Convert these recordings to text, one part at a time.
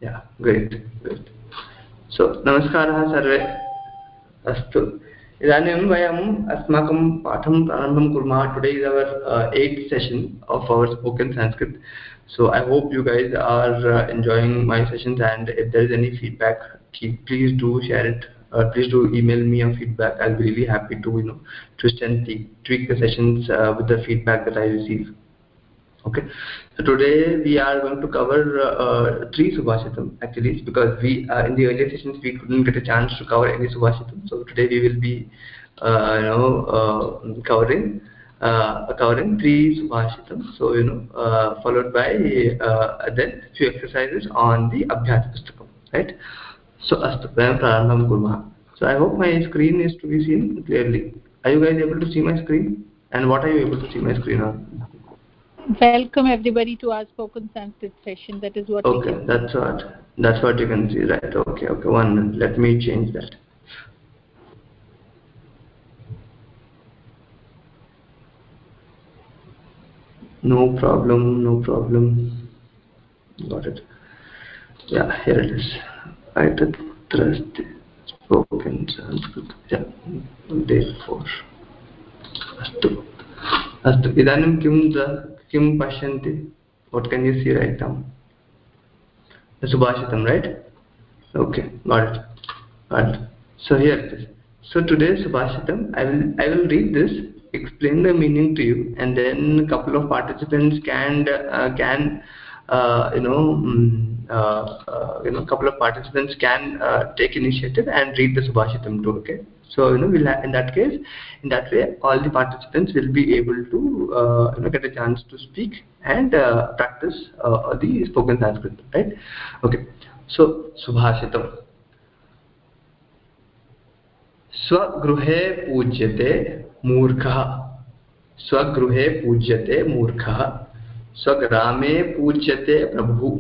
Yeah, great. So, नमस्कारः सर्वे. अस्तु, इदानीं वयम् अस्माकं पाठं प्रारम्भं कुर्मः. Today is our 8th session of our spoken Sanskrit. So I hope you guys are enjoying my sessions, and if there is any feedback, please do share it. Please do email me your feedback. I'll be really happy to twist and tweak the sessions with the feedback that I receive. Okay, so today we are going to cover three Subhashitam actually, because we in the earlier sessions we couldn't get a chance to cover any Subhashitam. So today we will be covering three Subhashitam. So followed by then few exercises on the Abhyas Pustakam, right? So astu vayam prarambham kurmah. So I hope my screen is to be seen clearly. Are you guys able to see my screen? And what are you able to see my screen on? Welcome everybody to our spoken Sanskrit session. That is what we can see. That's what you can see, right? Okay, 1 minute, let me change that. No problem. Got it. Yeah, here it is. Right, trust spoken Sanskrit. Yeah, day 4. Astu. Idanim kim pashyanti? What can you see right now? The Subhashitam, right? Okay, got it. So here it is. So today's Subhashitam, I will read this, explain the meaning to you, and then a couple of participants couple of participants can take initiative and read the Subhashitam too. Okay. So we'll in that way, all the participants will be able to get a chance to speak and practice the spoken Sanskrit, right? Okay. So Subhashitam. स्वगृहे पूज्यते मूर्खः. स्वगृहे पूज्यते मूर्खः. स्वग्रामे पूज्यते प्रभुः.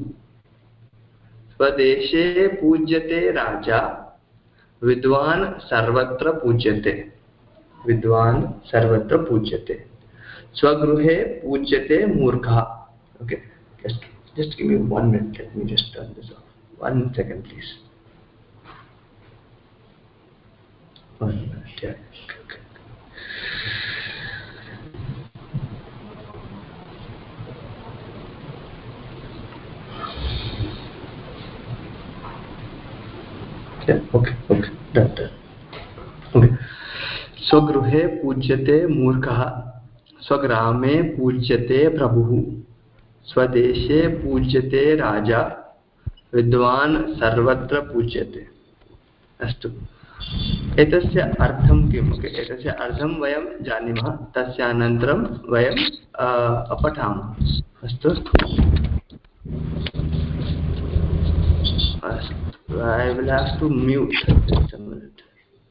स्वदेशे पूज्यते राजा. विद्वान् सर्वत्र पूज्यते. विद्वान् सर्वत्र पूज्यते. स्वगृहे पूज्यते मूर्खः. Okay, just give me 1 minute. Let me just turn this off. 1 second, please. 1 minute. Yeah. Okay. Done. Okay. स्वगृहे पूज्यते मूर्खः. स्वग्रामे पूज्यते प्रभुः. स्वदेशे पूज्यते राजा. विद्वान् सर्वत्र पूज्यते. अस्तु. एतस्य अर्थं किम्? ओके, एतस्य अर्थं वयं जानीमः, तस्य अनन्तरं वयं पठामः. अस्तु. I will have to mute just a minute.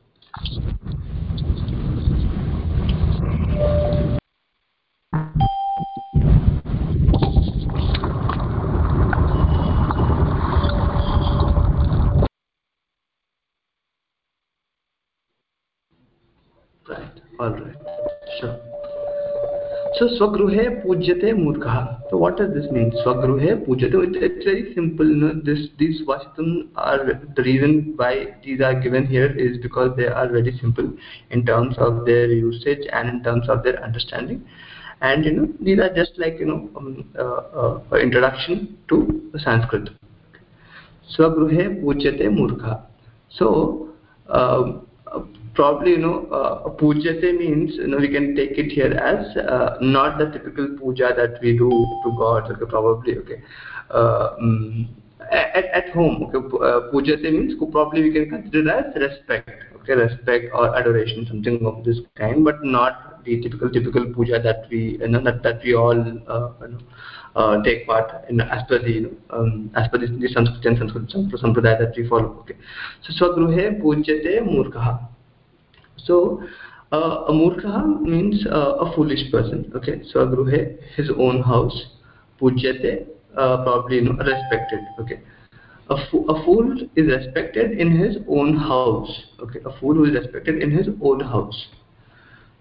Right. All right. Sure. So Swagruhe Pujyate Murkha. So what does this mean? Swagruhe Pujyate. It's very simple. These Vashitam are, the reason why these are given here is because they are very simple in terms of their usage and in terms of their understanding. And these are just like introduction to Sanskrit. Swagruhe Pujyate Murkha. So probably Pujyate means we can take it here as not the typical puja that we do to gods. Okay, probably okay. At home, okay, Pujyate means probably we can consider as respect. Okay, respect or adoration, something of this kind, but not the typical puja that we that we all take part in as per the Sanskrit and Sanskrit sampradaya that we follow. Okay, so Swagruhe Pujyate Murkha. So a Murkha means a foolish person. Okay, Swagruhe, his own house. Pujyate, probably respected. Okay. A fool is respected in his own house. Okay, a fool who is respected in his own house.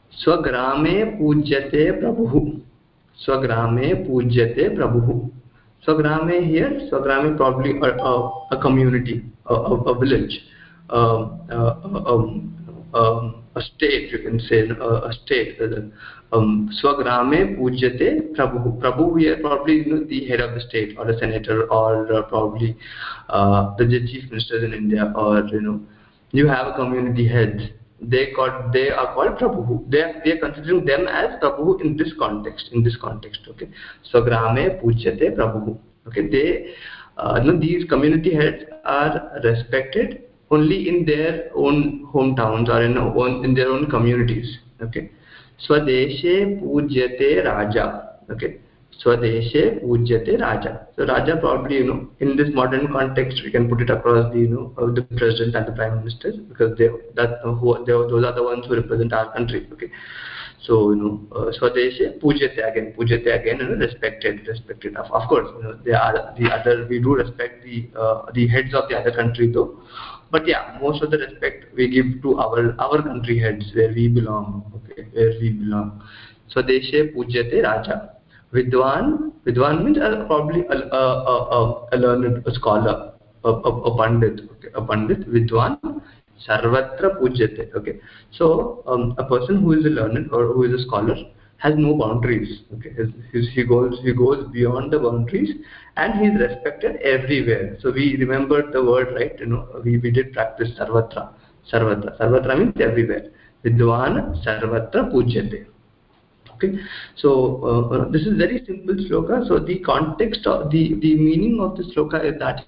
Swagrame pujyate prabhu. Swagrame pujyate prabhu. Swagrame here, Swagrame probably a community, a village, a state, you can say, a state. Swagrame pujyate Prabhu. Prabhu here probably the head of the state or a senator or probably the chief ministers in India, or you have a community head. They are called Prabhu. They are considering them as Prabhu in this context. Okay. So Grame Pujyate Prabhu. Okay. These community heads are respected only in their own hometowns or in their own communities. Okay. Swadeshe Pujyate Raja. Okay. Swadeshe Pujyate Raja. So Raja probably, in this modern context, we can put it across the president and the prime minister, because those are the ones who represent our country. Okay. So, Swadeshe Pujyate again, respected. Of course, they are the other, we do respect the heads of the other country though. But yeah, most of the respect we give to our country heads, where we belong. Okay, where we belong. Swadeshe Pujyate Raja. Vidwan means probably a learned, a scholar, a pandit. Okay, a pandit. Vidwan Sarvatra Pujyate. Okay, so a person who is a learned or who is a scholar has no boundaries. Okay, he goes beyond the boundaries, and he is respected everywhere. So we remember the word, right? We did practice Sarvatra. Sarvatra means everywhere. Vidwan Sarvatra Pujyate. Okay, so this is very simple shloka. So the context of the meaning of this shloka is that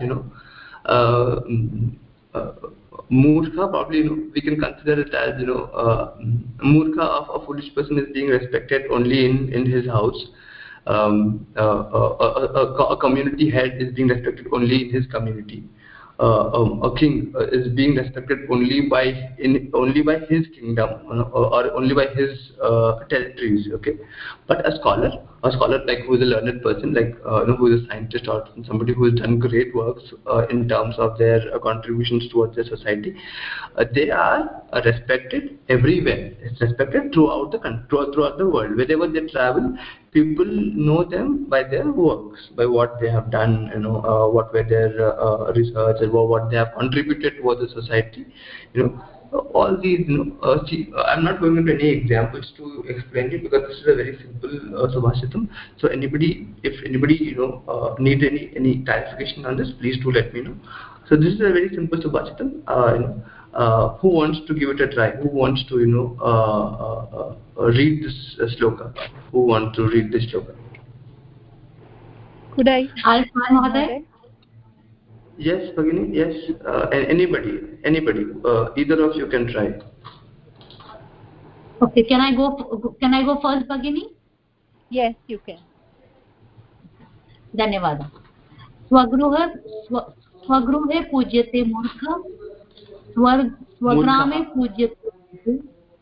uh, murkha, probably we can consider it as murkha of a foolish person is being respected only in his house. A community head is being respected only in his community. A king is being respected only by his kingdom, or only by his territories. Okay, but a scholar like who is a learned person, like who is a scientist or somebody who has done great works in terms of their contributions towards the society, they are respected everywhere. It's respected throughout the world. Wherever they travel, people know them by their works, by what they have done, what were their research, or what they have contributed towards the society. All these, I'm not going into any examples to explain it, because this is a very simple subhashitam. So if anybody need any clarification on this, please do let me know. So this is a very simple subhashitam. Who wants to give it a try? Who wants to read this sloka? Who wants to read this sloka? Could I? I'll try, Mahoday. Yes, Bhagini. Yes, anybody. Either of you can try. Okay, can I go first, Bhagini? Yes, you can. धन्यवाद. स्वगृहे पूज्यते मूर्ख, स्वग्रामे पूज्यते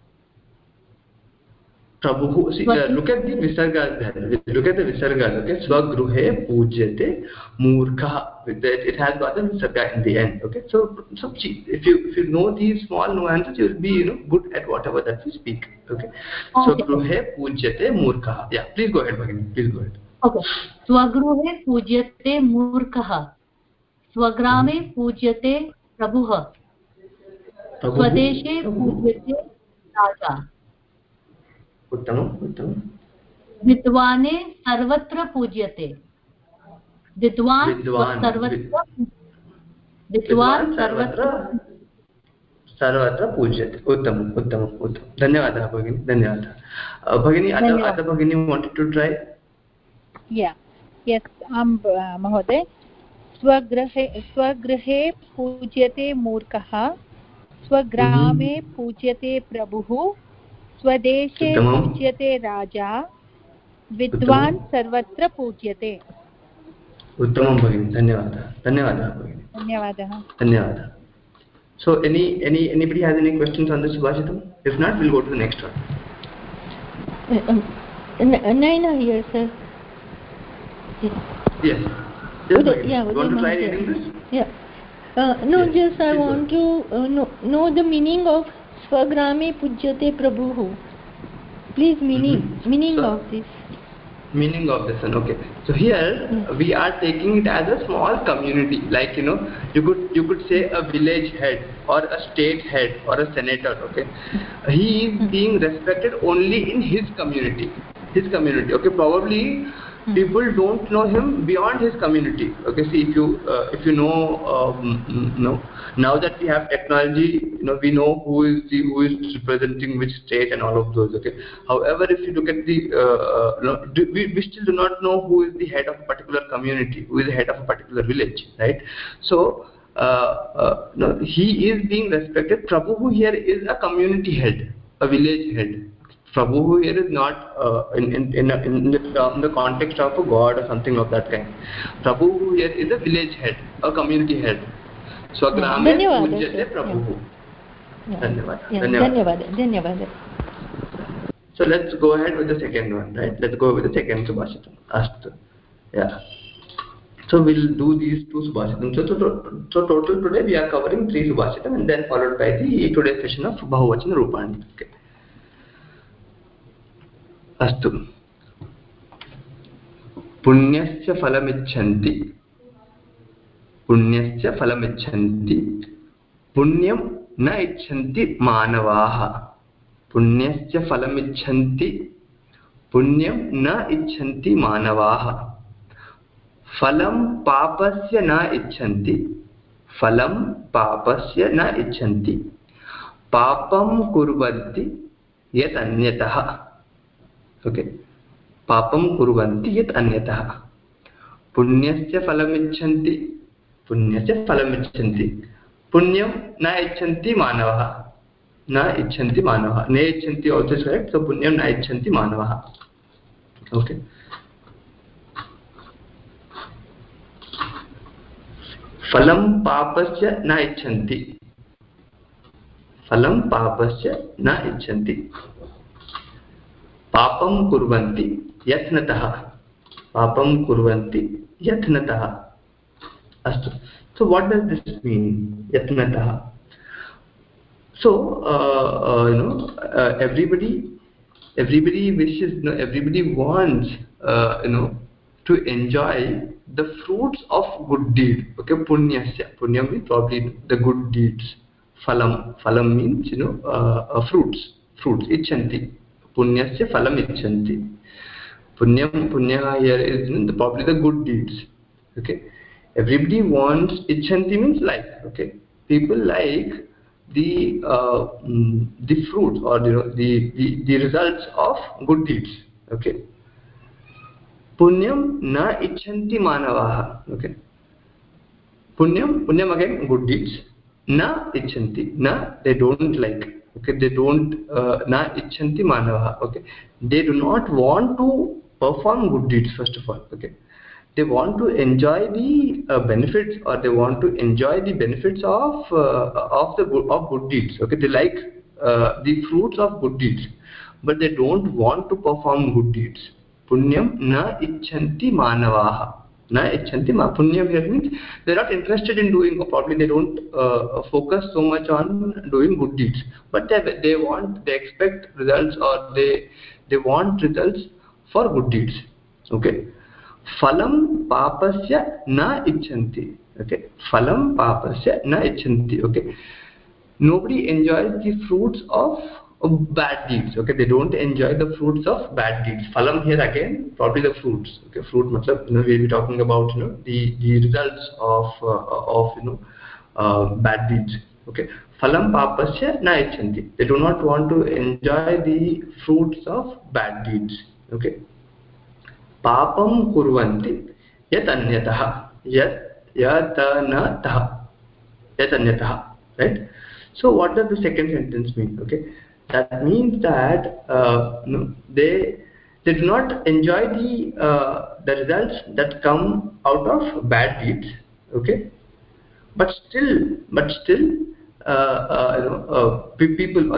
Prabhu. See, look at the visargas there. Look at the visargas. Okay, swagruhe pujyate murkha. It has got a visarga in the end. Okay, so if you know these small nuances, you will be good at whatever that we speak. Okay, swagruhe pujyate murkha. Yeah, please go ahead, Bhagini. Please go ahead. Okay, स्वगृहे पूज्यते मूर्खः, स्वग्रामे पूज्यते प्रभुः, स्वदेशे पूज्यते राजा, उत्तमम्. विद्वाने सर्वत्र पूज्यते. विद्वान सर्वत्र पूज्यते. उत्तमम्. धन्यवादः भगिनी. धन्यवादः. Bhagini, other Bhagini wanted to try? Yeah. Yes, Mahoday. स्वगृहे पूज्यते मूर्खः, स्वग्रामे पूज्यते प्रभुः, स्वदेशे पूज्यते राजा, विद्वान् सर्वत्र पूज्यते. उत्तमं भगिनी. धन्यवादः भगिनी. धन्यवादः. So anybody has any questions on this subhashitam? If not, we'll go to the next one. Naina here, sir. Yes. You want to try reading this? Yeah. Just I want to know the meaning of Swagrame Pujyate Prabhuhu. Please, meaning of this. Meaning of this one. Okay, so here we are taking it as a small community, like you could say a village head or a state head or a senator. Okay, he is being respected only in his community. Okay, probably people don't know him beyond his community. Okay, see, if you know, now that we have technology, we know who is representing which state and all of those. Okay, however, if you look at the we still do not know who is the head of a particular community, who is the head of a particular village, right? So no, he is being respected. Prabhu here is a community head, a village head. Prabhu here is not in the context of a god or something of that kind. Prabhu here is a village head, a community head. Swagrame pujyate Prabhu. Dhanyavad. So let's go ahead with the second one, right? Let's go with the second Subhashitam. Astu. Yeah. So we'll do these two Subhashitam. So total today we are covering 3 Subhashitam and then followed by the today's session of Bahuvachana Rupani. Okay. Astu. Punyasya phalamicchanti. Punyasya phalamicchanti. Punyam na icchanti manavaha. Punyasya phalamicchanti. Punyam na icchanti manavaha. Phalam papasya na icchanti. Phalam papasya na icchanti. Papam kurvanti yat anyataha. Okay. Papam kurvanti yat anyataha. Punyasya phalamicchanti. Punyasya phalamicchanti. Punyam na icchanti manavaha. Na icchanti manavaha. Ne icchanti also is correct. So punyam na icchanti manavaha. Okay. Phalam papasya na icchanti. Phalam papasya na icchanti. Papam kurvanti yatnataha. Papam kurvanti yatnataha. Astu. So what does this mean? Yatnataha. So everybody wishes, everybody wants to enjoy the fruits of good deed. Okay, punyasya. Punya means probably the good deeds. Phalam means fruits. Icchanti. Punyasya phalam icchanti. Punya here is probably the good deeds. Okay, everybody wants. Icchanti means like. Okay, people like the fruits or the results of good deeds. Okay. Punyam na icchanti manavaha. Okay. Punyam again good deeds. Na icchanti. Na they don't like. Okay, they don't na icchanti manavaha. Okay, they do not want to perform good deeds first of all. Okay, they want to enjoy the benefits, or they want to enjoy the benefits of good deeds. Okay, they like the fruits of good deeds, but they don't want to perform good deeds. Punyam na icchanti manavaha. Na icchanti ma. Punyam here means they're not interested in doing, or probably they don't focus so much on doing good deeds, but they expect results, or they want results for good deeds. Okay. Phalam papasya na icchanti. Okay. Phalam papasya na icchanti. Okay. Nobody enjoys the fruits of bad deeds. Okay, they don't enjoy the fruits of bad deeds. Phalam here again probably the fruits. Okay, fruit matlab we'll be talking about the results of bad deeds. Okay, phalam papasya na icchanti. They do not want to enjoy the fruits of bad deeds. Okay. Papam kurvanti yat anyataha. Yatanataha. Right? So what does the second sentence mean? Okay, that means that they do not enjoy the results that come out of bad deeds. Okay, but still people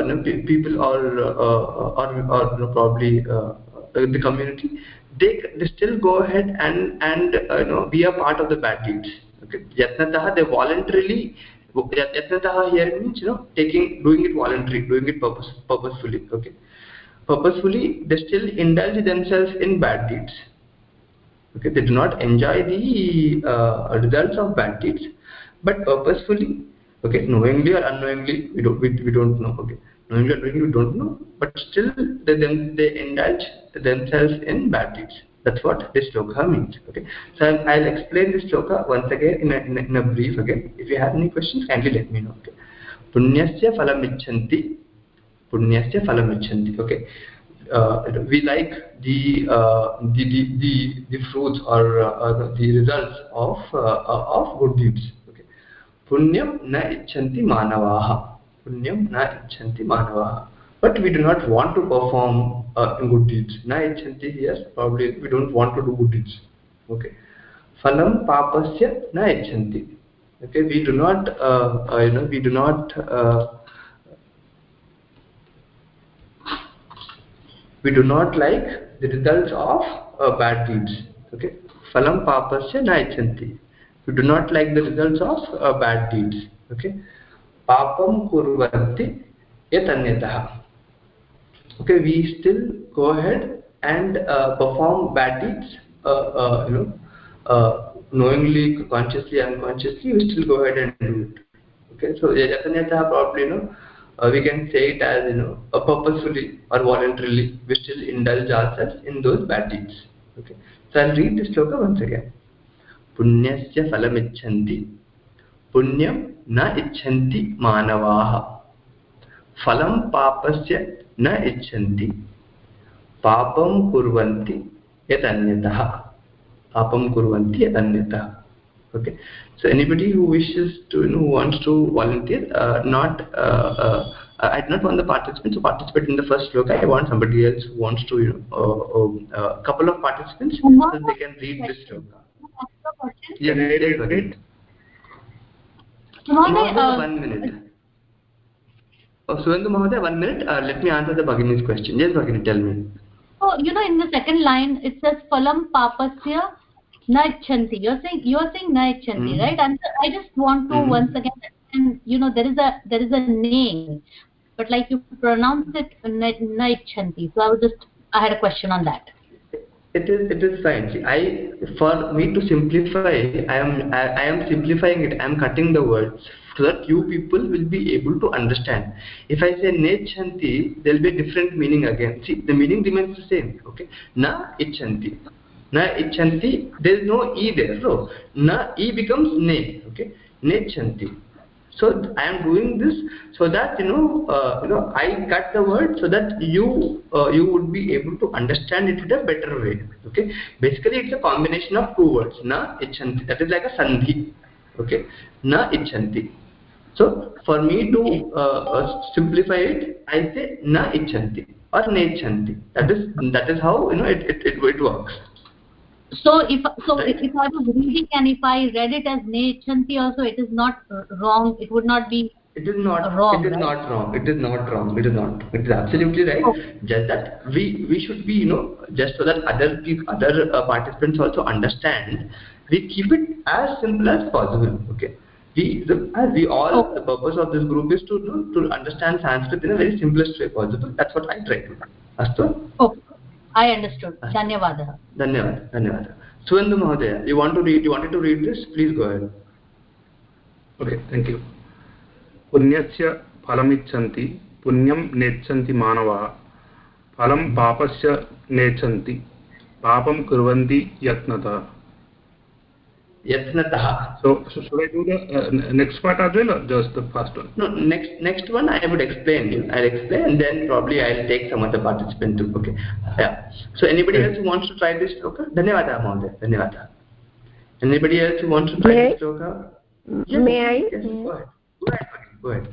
or probably the community, they still go ahead and be a part of the bad deeds. Okay, yatnataha, they voluntarily. Yatnataha here means doing it voluntarily, doing it purposefully. Okay, purposefully they still indulge themselves in bad deeds. Okay, they do not enjoy the results of bad deeds, but purposefully, okay, knowingly or unknowingly, we don't know. Okay, knowingly or unknowingly we don't know, but still they indulge themselves in bad deeds. That's what this shloka means. Okay, so I'll explain this shloka once again in a brief. Again, if you have any questions, kindly let me know. Okay, punyasya phalam icchanti, punyasya phalam icchanti. Okay. We like the fruits or the results of good deeds. Okay. Punyam na icchanti manavaha. Punyam na icchanti manavaha. But we do not want to perform good deeds. Na icchanti here probably we don't want to do good deeds. Okay. Phalam papasya na icchanti. Okay. We do not we do not like the results of bad deeds. Okay, phalam papasya na icchanti. We do not like the results of bad deeds. Okay, papam kurvanti yat anyatah. Okay, we still go ahead and perform bad deeds. Knowingly, consciously, unconsciously, we still go ahead and do it. Okay, so yat anyatah probably we can say it as purposefully or voluntarily we still indulge ourselves in those bad deeds. Okay, so I'll read this shloka once again. Punyasya phalam icchanti, punyam na icchanti manavaha, phalam papasya na icchanti, papam kurvanti yat anyatah, papam kurvanti yat anyatah. Okay, so anybody who wishes to who wants to volunteer, I do not want the participants to participate in the first shloka. I want somebody else who wants to couple of participants so that they can read this shloka. Yeah, great. Mahoday, 1 minute. Suvendu Mahoday, 1 minute. Let me answer the Bhagini's question. Yes, Bhagini, tell me. So in the second line it says phalam papasya na icchanti. You are saying na icchanti, right? And I just want to once again, and there is a name, but like you pronounce it na icchanti. So I had a question on that. It is fine. See, for me to simplify, I am simplifying it. I am cutting the words so that you people will be able to understand. If I say nechanti, there will be a different meaning again. See, the meaning remains the same. Okay, na ichanti. Na ichanti. There is no e there. So na e becomes ne. Okay, nechanti. So I am doing this so that I cut the word so that you would be able to understand it in a better way. Okay, basically it's a combination of two words, na ichanti. That is like a sandhi. Okay, na ichanti. So for me to simplify it, I say na ichanti or nechanti. That is how it works. So if I was reading and if I read it as nechanti also, it is not wrong. It would not be. It is not wrong. It is not wrong. It is not wrong. It is not. It is absolutely right. Okay. Just that we should be just so that other participants also understand. We keep it as simple as possible. Okay. The purpose of this group is to understand Sanskrit in a very simplest way possible. That's what I try to do. Astu? Okay. I understood. Dhanyavadah. Dhanyavadah. Suvendu Mahodaya, you wanted to read this? Please go ahead. Okay, thank you. पुण्यस्य फलमिच्छन्ति पुण्यं नेच्छन्ति मानवाः फलं पापस्य नेच्छन्ति पापं कुर्वन्ति यत्नतः. So should I do the next part as well or just the first one? No, next one I would explain. I'll explain and then probably I'll take some other participant too. Okay. Yeah. So anybody else who wants to try this shloka? Dhanyavadah Mahoday. Dhanyavadah. Anybody else who wants to try this shloka? Yes, may I? Yes, go ahead.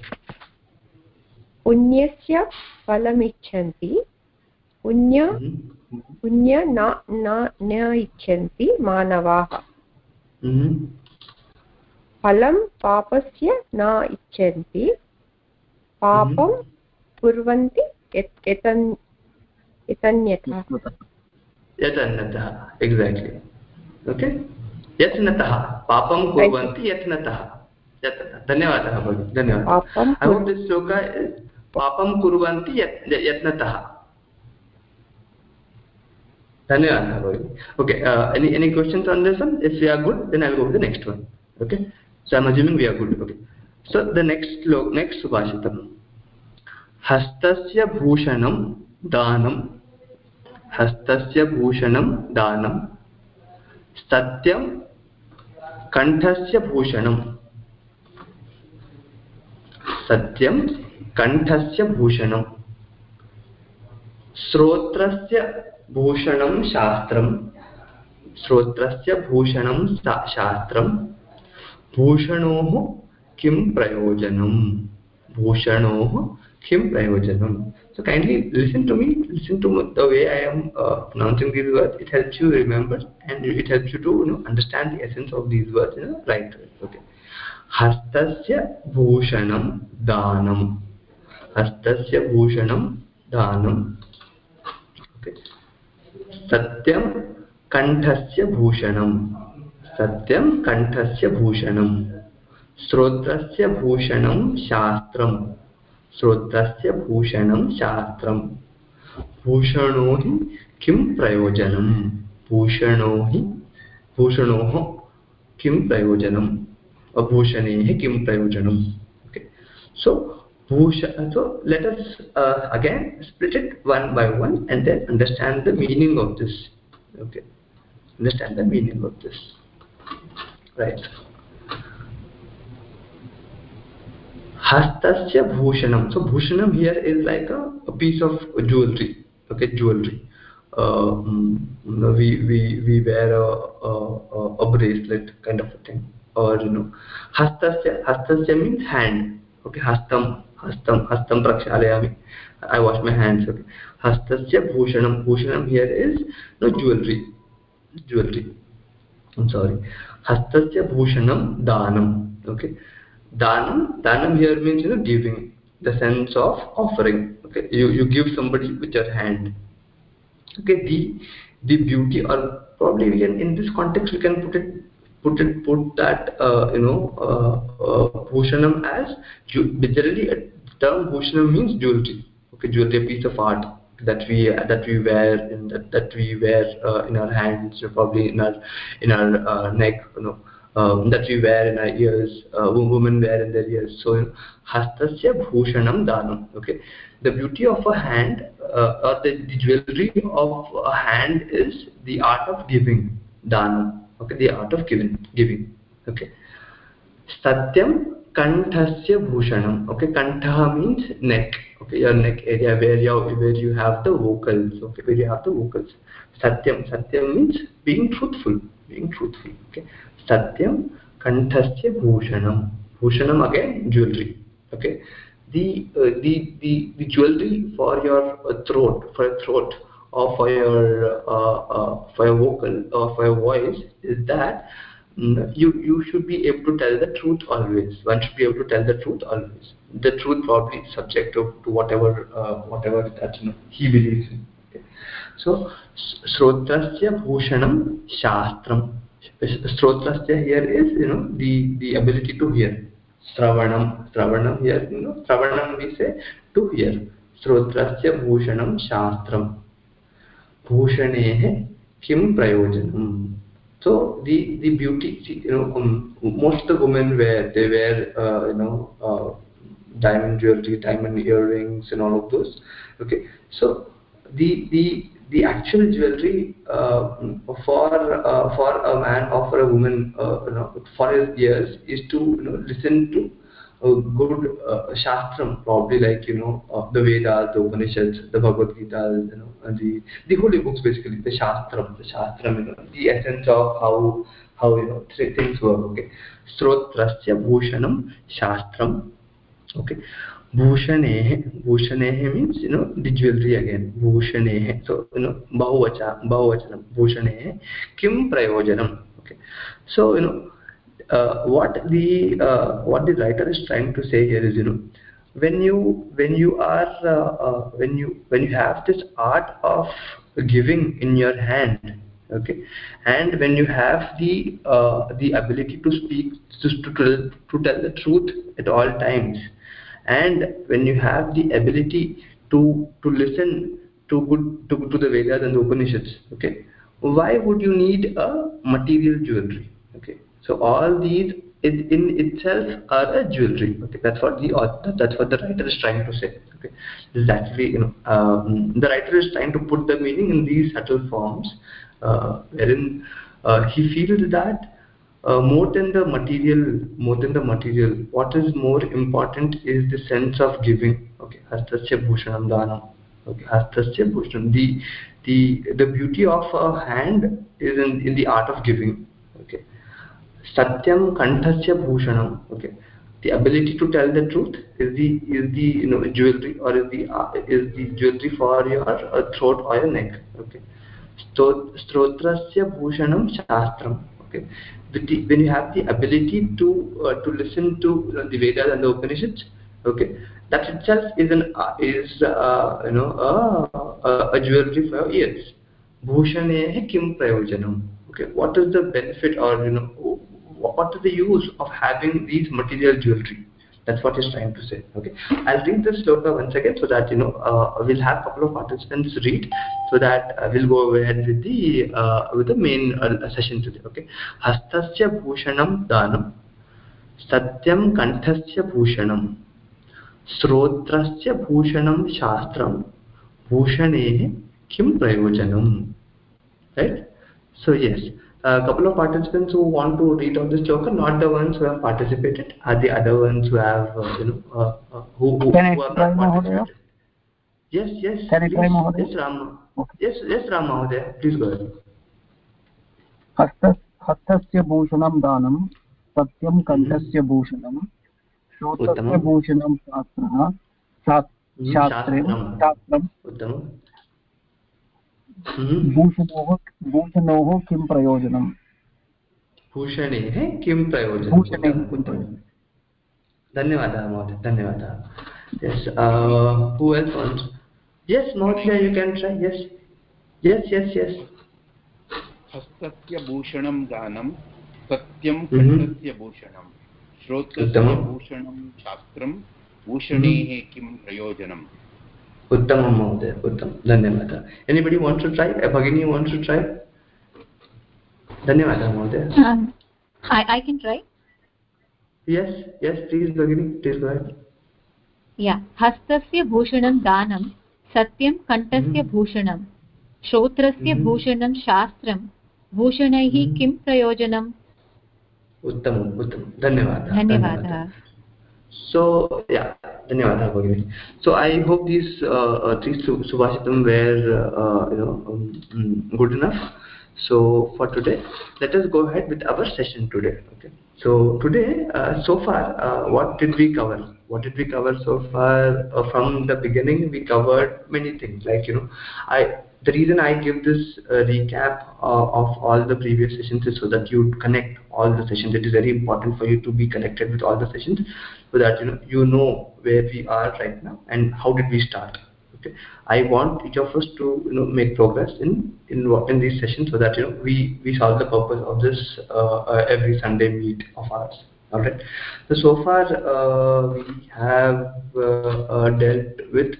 Punyasya phalamichanti punya na ichanti manavaha phalam papasya na ichanti papam kurvanti yatanyatah. Exactly. Okay. Yatnatah. Papam kurvanti yatnatah. Dhanyavadah Bhagini. Dhanyavadah. I hope this shloka is papam kurvanti yatnatah. Dhanyawad, Rohini. Okay, any questions on this one? If we are good, then I'll go to the next one. Okay, so I'm assuming we are good. Okay, so the next subhashitam. Hastasya bhushanam danam. Hastasya bhushanam danam. Satyam kanthasya bhushanam. Satyam kanthasya bhushanam. Srotrasya bhushanam shastram. Srotrasya bhushanam shastram. Bhushanoh kim prayojanam. Bhushanoh kim prayojanam. So kindly listen to me. Listen to the way I am pronouncing these words. It helps you remember and it helps you to understand the essence of these words in a right way. Okay. Hastasya bhushanam danam. Hastasya bhushanam danam. Okay. Satyam kanthasya bhushanam. Satyam kanthasya bhushanam. Srotrasya bhushanam shastram. Srotrasya bhushanam shastram. Bhushanohi kim prayojanam. Bhushanoh kim prayojanam. Abhushanehi kim prayojanam. Okay. So so let us again split it one by one and then understand the meaning of this. Okay. Understand the meaning of this. Right. Hastasya bhushanam. So bhushanam here is like a piece of jewelry. Okay, jewelry. We wear a bracelet kind of a thing, or hastasya means hand. Okay, hastam prakshalayami. I wash my hands. Okay, hastasya bhushanam here is jewelry. I'm sorry. Hastasya bhushanam danam. Okay. Danam here means giving, the sense of offering. Okay, you give somebody with your hand. Okay, the beauty, or probably we can, in this context we can put that bhushanam as generally a term bhushanam means jewelry. Okay, jewelry, a piece of art that we wear in our hands, probably in our neck, that we wear in our ears, women wear in their ears. So hastasya bhushanam danam. Okay, the beauty of a hand, or the jewelry of a hand is the art of giving, danam. Okay, the art of giving. Okay. Satyam kanthasya bhushanam. Okay, kantha means neck. Okay, your neck area where you have the vocals. Okay, where you have the vocals. Satyam means being truthful. Okay, Satyam kanthasya bhushanam. Bhushanam again jewelry. Okay, the jewelry for your throat, or for your vocal or for your voice is that you should be able to tell the truth always. One should be able to tell the truth always. The truth probably is subject to whatever that he believes in. Okay. So Srotrasya bhushanam shastram. Srotrasya here is the ability to hear. Sravanam here, Sravanam we say to hear. Srotrasya bhushanam shastram. Bhushanehe kim prayojanam. So the beauty, most of the women wear diamond jewelry, diamond earrings, and all of those. Okay, so the actual jewelry for a man or for a woman, for his ears, is to listen to a good shastram, probably like the Vedas, the Upanishads, the Bhagavad Gita, and the holy books, basically the shastram, the essence of how things work. Okay, Srotrasya bhushanam shastram. Okay, bhushanehe means the jewelry again. Bhushanehe, so bahuvachanam. Bhushanehe kim prayojanam. Okay, so what the writer is trying to say here is when you have this art of giving in your hand. Okay, and when you have the ability to speak, to tell the truth at all times, and when you have the ability to listen to the Vedas and the Upanishads. Okay, why would you need a material jewelry? Okay, so all these in itself are a jewelry. Okay, that's what the writer is trying to say. Okay, this is actually, the writer is trying to put the meaning in these subtle forms, wherein he feels that more than the material, what is more important is the sense of giving. Okay, hastasya bhushanam danam. Okay, hastasya bhushanam. The beauty of a hand is in the art of giving. Okay, satyam kanthasya bhushanam. Okay, the ability to tell the truth is the jewelry, or is the jewelry for your throat or your neck. Okay, strotrasya bhushanam shastram. Okay, when you have the ability to listen to the Vedas and the Upanishads, okay, that itself is a jewelry for your ears. Bhushanehe kim prayojanam. Okay, what is the benefit, or what is the use of having these material jewelry? That's what he's trying to say. Okay, I'll read this sloka once again, so that we'll have a couple of participants read, so that we'll go ahead with the main session today. Okay, hastasya bhushanam danam, satyam kanthasya bhushanam, srotrasya bhushanam shastram, bhushanehe kim prayojanam. Right? So yes, a couple of participants who want to read out this sloka, not the ones who have participated, are the other ones who have who Can I have try, not Mahodaya? participated. Yes, Can I please. try, Mahodaya? Yes, Ram. Okay. Yes, Ram Mahodaya. Please go ahead. हस्तस्य भूषणं दानं सत्यं कण्ठस्य भूषणं श्रोत्रस्य उत्तमम्. भूषणं शास्त्रः शास्त्रं उत्तमम्. भूषणोः किं प्रयोजनम् भूषणेः किं प्रयोजनं? भूषणेः उत्तमम्, उत्तमम्. धन्यवादः महोदय, धन्यवादः. Yes, who else wants? Yes, Mahodaya, you can try. Yes. हस्तस्य भूषणं दानं सत्यं कण्ठस्य भूषणं श्रोत्रस्य भूषणं शास्त्रं भूषणेः किं प्रयोजनम्. Uttamam Mahodaya, Uttam. Dhanyavada. Anybody wants to try? Bhagini wants to try? Dhanyavada Mahodaya. I can try. Yes, please Bhagini, please go ahead. Yeah, hastasya bhushanam danam satyam kantasya bhushanam shrotrasya bhushanam shastram bhushanaihi kim prayojanam. Uttamam. Dhanyavada. So yeah, dhanyavada Bhagini. So I hope these three subhashitam were good enough. So for today, let us go ahead with our session today. Okay. So today, so far, what did we cover? So far? From the beginning, we covered many things. Like the reason I give this recap of all the previous sessions is so that you connect all the sessions. It is very important for you to be connected with all the sessions, so that you know where we are right now and how did we start. Okay, I want each of us to make progress in these sessions, so that we solve the purpose of this every Sunday meet of ours. All right. So far we have dealt with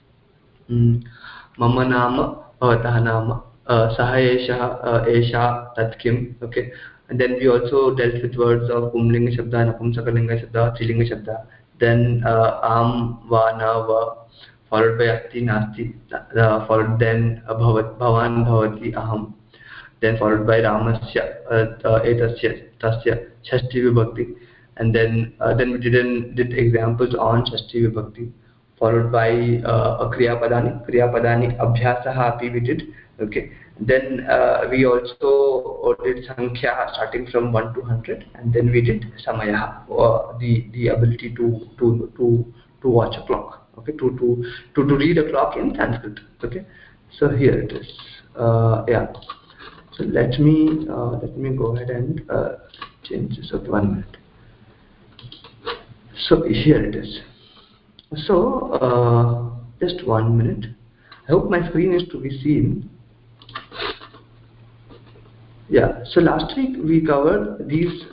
mama nama, bhavatah nama, saha esha, esha, tat kim. Okay, and then we also dealt with words of pumlinga shabda, napumsakalinga shabda, strilinga shabda. Then am, va, na, va, followed by asti, nasti, followed then bhavan, bhavati, aham, then followed by ramasya, etasya, tasya, shashti vibhakti, and then we did examples on shashti vibhakti, followed by kriya padani abhyasaha api we did. Okay, then we also did sankhya starting from 1 to 100, and then we did samaya, the ability to watch a clock. Okay, to read a clock in Sanskrit. Okay, so here it is. Yeah, so let me go ahead and change this. Okay, 1 minute. So here it is. So just 1 minute. I hope my screen is to be seen. Yeah, so last week we covered these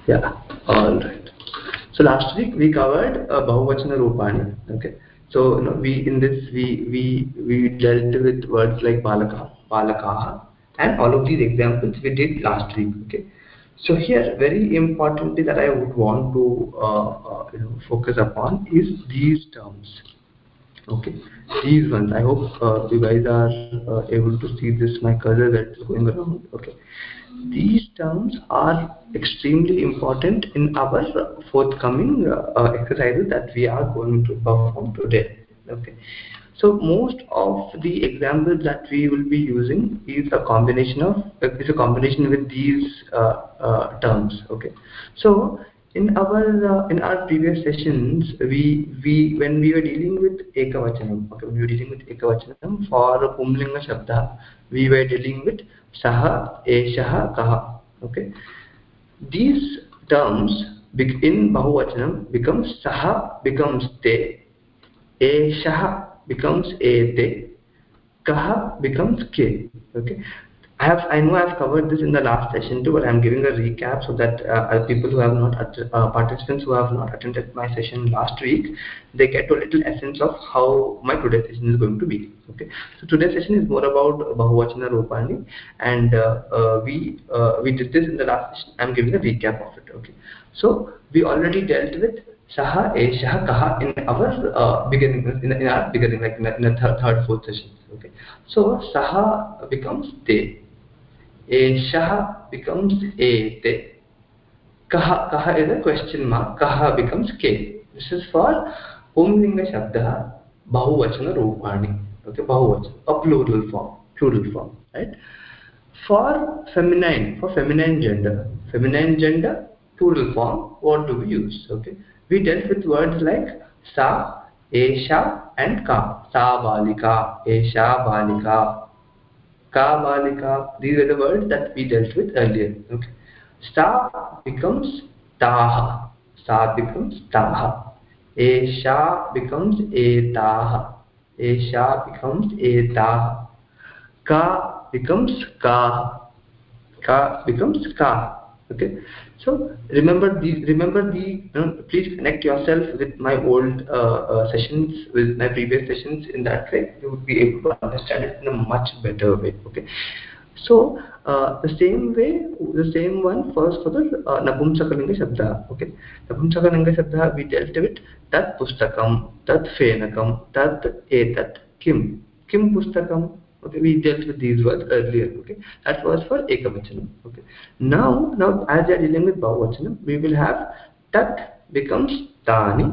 Yeah, all right. So last week we covered Bahuvachana Rupani. Okay. So we in this we dealt with words like Balaka, Balakaha, and all of these examples we did last week. Okay. So here, very importantly, that I would want to focus upon is these terms. Okay, these ones. I hope you guys are able to see this. My cursor that is going around. Okay, these terms are extremely important in our forthcoming exercises that we are going to perform today. Okay, so most of the examples that we will be using is a combination with these terms. Okay, so in our previous sessions, we when we were dealing with ekavachanam, okay, we were dealing with ekavachanam for pumlinga shabda, we were dealing with saha, eshaha, kaha. Okay, these terms in bahuvachanam becomes saha becomes te, eshaha becomes ete, kaha becomes ke. Okay, I know I've covered this in the last session too, but I'm giving a recap so that people who have not participants who have not attended my session last week, they get a little essence of how my today's session is going to be. Okay, so today's session is more about Bahuvachana Rupani, and we did this in the last session. I'm giving a recap of it. Okay, so we already dealt with Saha, Eshaha, Kaha in our beginning, in our beginning, like in the third, fourth session. Okay, so Saha becomes Te, Eshaha becomes Ete, Kaha is a question mark, Kaha becomes Ke. This is for Pumlinga Shabda, Bahuvachana Rupani. Okay, Bahuvachana, a plural form, right? For feminine gender, plural form, what do we use? Okay, we dealt with words like sa, esha, and ka. Sa balika, esha balika, ka balika. These are the words that we dealt with earlier. Okay, sa becomes taha, sa becomes taha, esha becomes etaha, esha becomes etaha. Ka becomes ka, ka becomes ka. Okay, so remember please connect yourself with my old sessions, with my previous sessions. In that way you would be able to understand it in a much better way. Okay, so the same one first for the Napumsakalinga Shabda. Okay, Napumsakalinga Shabda we dealt with tat pustakam, tat fenakam, tat etat kim pustakam. Okay, we dealt with these words earlier. Okay, that was for ekavachanam. Okay, now as we are dealing with bahuvachanam, we will have tat becomes tani,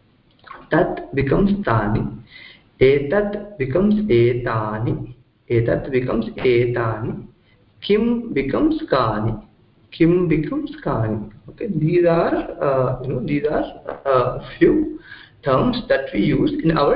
tat becomes tani, etat becomes etani, etat becomes etani, kim becomes kani, kim becomes kani. Okay, these are few terms that we use in our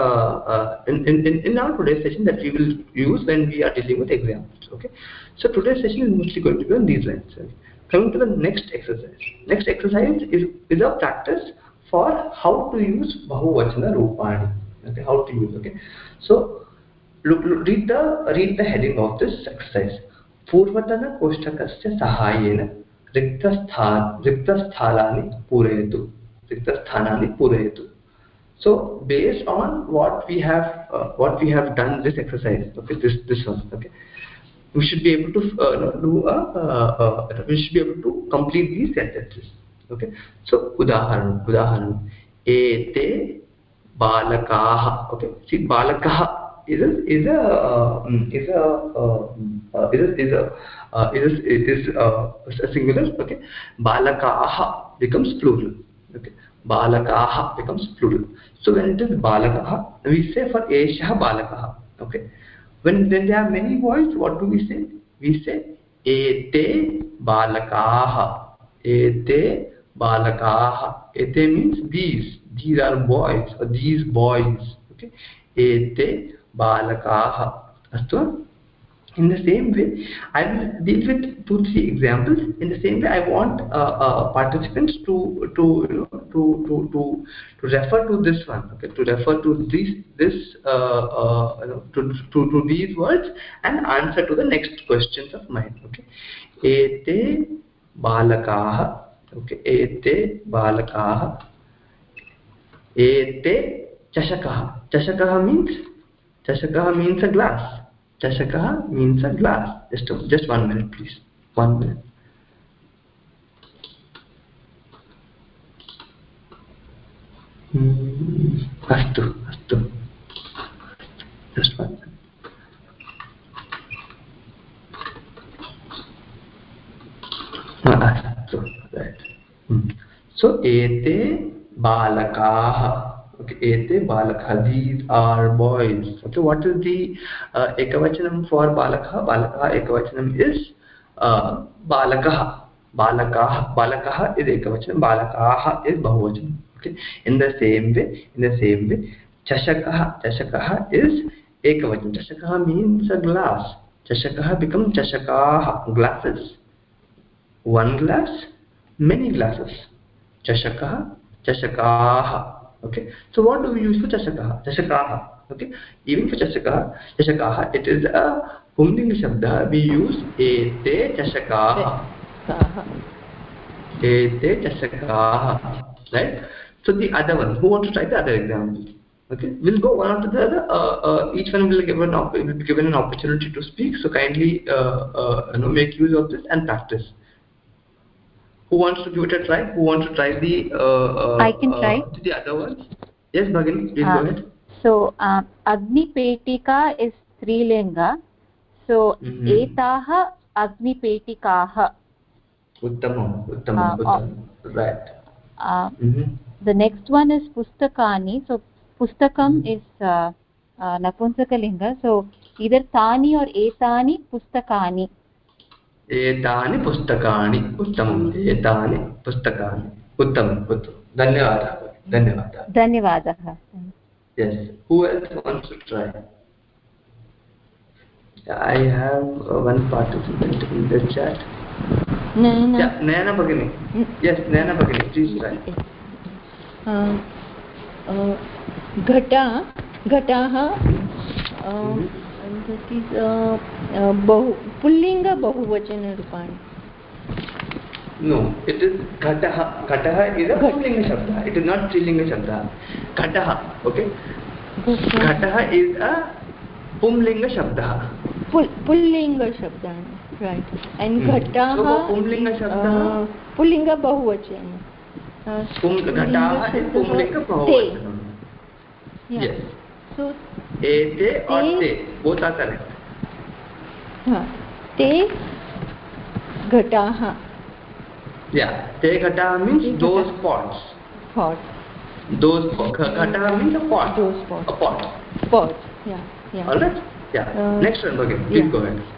in our today's session, that we will use when we are dealing with examples. Okay, so today's session is mostly going to be on these lines. Okay? Coming to the next exercise. Next exercise is a practice for how to use Bahuvachana Rupani. Okay, how to use. Okay, so read the heading of this exercise. Purvatana koshtakasya sahayena riktasthalani puretu. Riktasthanani puretu. So based on what we have done this exercise, okay, this one, okay, we should be able to we should be able to complete these sentences. Okay, so udaharan, ete balakaha. Okay, see, balakaha is a singular. Okay, balakaha becomes plural. Okay, balakaha becomes plural. So when it is balakaha, we say for esha balakaha. Okay, when there are many boys, what do we say? We say ete balakaha. Ete balakaha. Ete means these. These are boys, or these boys. Okay. Ete balakaha. Astu? In the same way, I will deal with 2-3 examples. In the same way, I want participants to refer to this one. Okay, to refer to to these words and answer to the next questions of mine. Okay, ete balakaha Okay, ete balakaah. Ete chashakah. Chashakah means a glass. Chashakah means a glass. Just 1 minute, please. 1 minute. Astu. Just 1 minute. Astu. Right. So ete balakaah. Okay, ete balakha. These are boys. Okay, what is the ekavachanam for balakha? Balakha ekavachanam is balakah. Balakah is ekavachanam. Balakaah is bahuvachanam. Okay, in the same way, chashakah is ekavachanam. Chashakah means a glass. Chashakah becomes chashakaah, glasses. One glass, many glasses. Chashakah, chashakaah. Okay, so what do we use for chashakaah? Okay, even for chashakaah, it is a pumlinga shabda. We use ete chashakaah. Ete chashakaah. Right? So the other one, who wants to try the other example? Okay, we'll go one after the other. Each one will be given an opportunity to speak. So kindly make use of this and practice. Who wants to give it a try? Who wants to try the I can try. The other ones? Yes, Bhagini, please go ahead. So Agni Petika is Strilinga. So etaha Agni Petikaha. Uttamam. Right. The next one is Pustakani. So Pustakam is Napunsakalinga. So either Tani or Etani Pustakani. Etani pustakani. Uttamam. Etani pustakani. Uttamam. Dhanyavadah. Yes. Who else wants to try? I have one participant in the chat. Nayana. Yeah, Nayana Bhagini. Yes, Nayana Bhagini, please try. Ghataha that is pullinga bahuvachana rupani. No, it is ghataha. Ghataha is a pullinga shabda. It is not strilinga shabda. Ghataha, okay? Ghataha is a pumlinga shabda. Pullinga shabda, right? And ghataha. So pumlinga shabda. Pullinga bahuvachana. Ghataha is pumlinga bahuvachana. Yes. So ete or te, both are correct. Te ghataha. Yeah, te ghataha means those pots. Those ghataha means a pot. Those pots. A pot. Pots. Yeah. All right. Yeah. Next one, Bhagini. Please go ahead.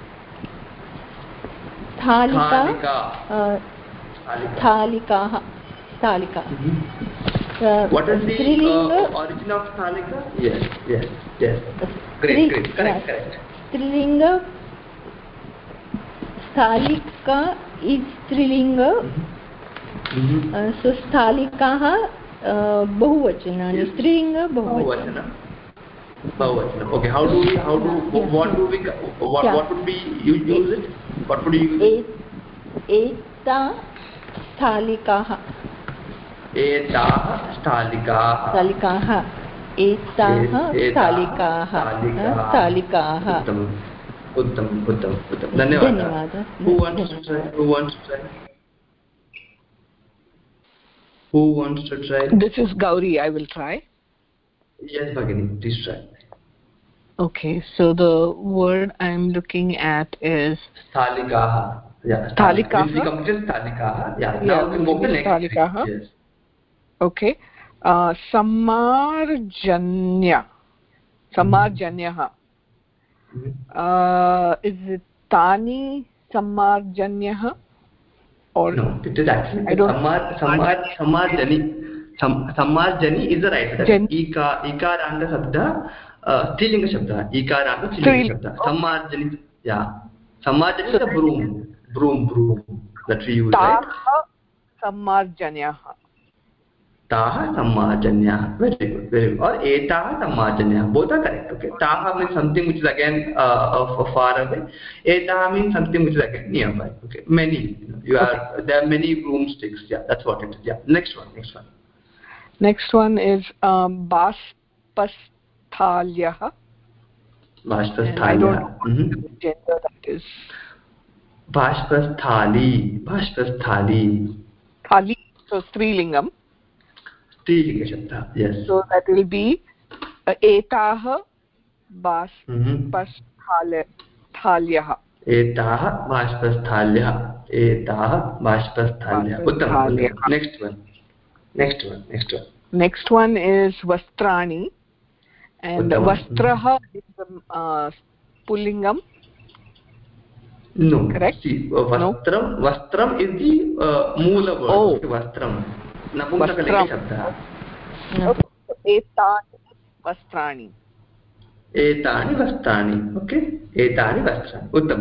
Thalika. What is the origin of Thalika? Yes. Great. Correct. Strilinga. Thalika is Strilinga. So Thalikaha bahuvachana. Strilinga bahuvachana. Okay. What would we use it? What would you use it? Eta Thalikaha. Etaha stalikaha. Stalikaha. Uttam. Dhanyavadah. Who wants to try? This is Gauri. I will try. Yes, Bhagini, please try. Okay, so the word I'm looking at is Stalikaha. Yeah. Stalikaha. We completed stalikaha. Yeah. Now we can go to the next Stalikaha. Yes. Okay. Samarjanyaha. Is it Tani Samarjanyaha? Or no, it is actually Samarjani. Samarjani is the right word. Ikaranta sabda, strilinga shabda. Ikaranta strilinga shabda. Samarjani, yeah. Samarjani is a broom that we use, right? Samarjanyaha. Taha Sammajanya. Very good, very good. Or Etaha Sammajanya. Both are correct. Okay. Taha means something which is again far away. Etaha means something which is again nearby. Okay. Many. There are many broomsticks. Yeah, that's what it is. Yeah. Next one. Next one is Bashpasthalyaha. Bashpasthalya. I don't know what gender that is. Bashpasthali. Thali. So Strilingam. Strilinga Shabda. Yes. So that will be Etaha Bashpasthalyaha. Etaha Bashpasthalya. Uttam. Next one is Vastrani. And Vastraha is Pullingam. No. Correct? See, Vastram is the Moola word. Oh. Vastram. Napumsakalinga Shabda. Etani Vastrani. Okay. Etani Vastrani. Uttam.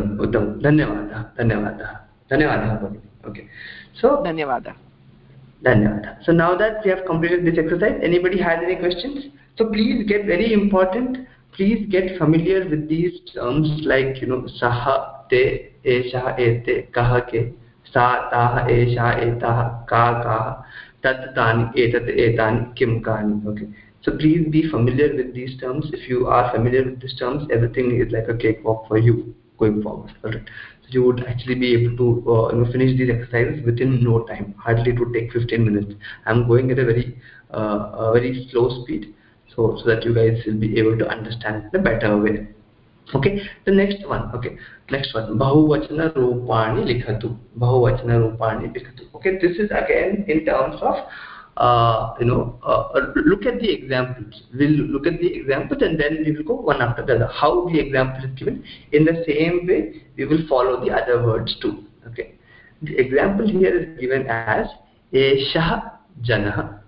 Dhanyavadah. Okay. So. Dhanyavadah. So now that we have completed this exercise, anybody has any questions? So please get very important. Please get familiar with these terms like saha, te, esha, ete, kaha ke, sa, taha, esha, etaha, ka, kaha, tat, tani, etat, etani, kim, kani. Okay. So please be familiar with these terms. If you are familiar with these terms, everything is like a cakewalk for you going forward. Alright. So you would actually be able to finish these exercises within no time. Hardly to take 15 minutes. I'm going at a very slow speed, so that you guys will be able to understand the better way. Okay. The next one. Bahuvachana Rupani Likhatu. Okay. This is again in terms of look at the examples. We'll look at the examples and then we will go one after the other. How the example is given. In the same way, we will follow the other words too. Okay. The example here is given as Esha Janah.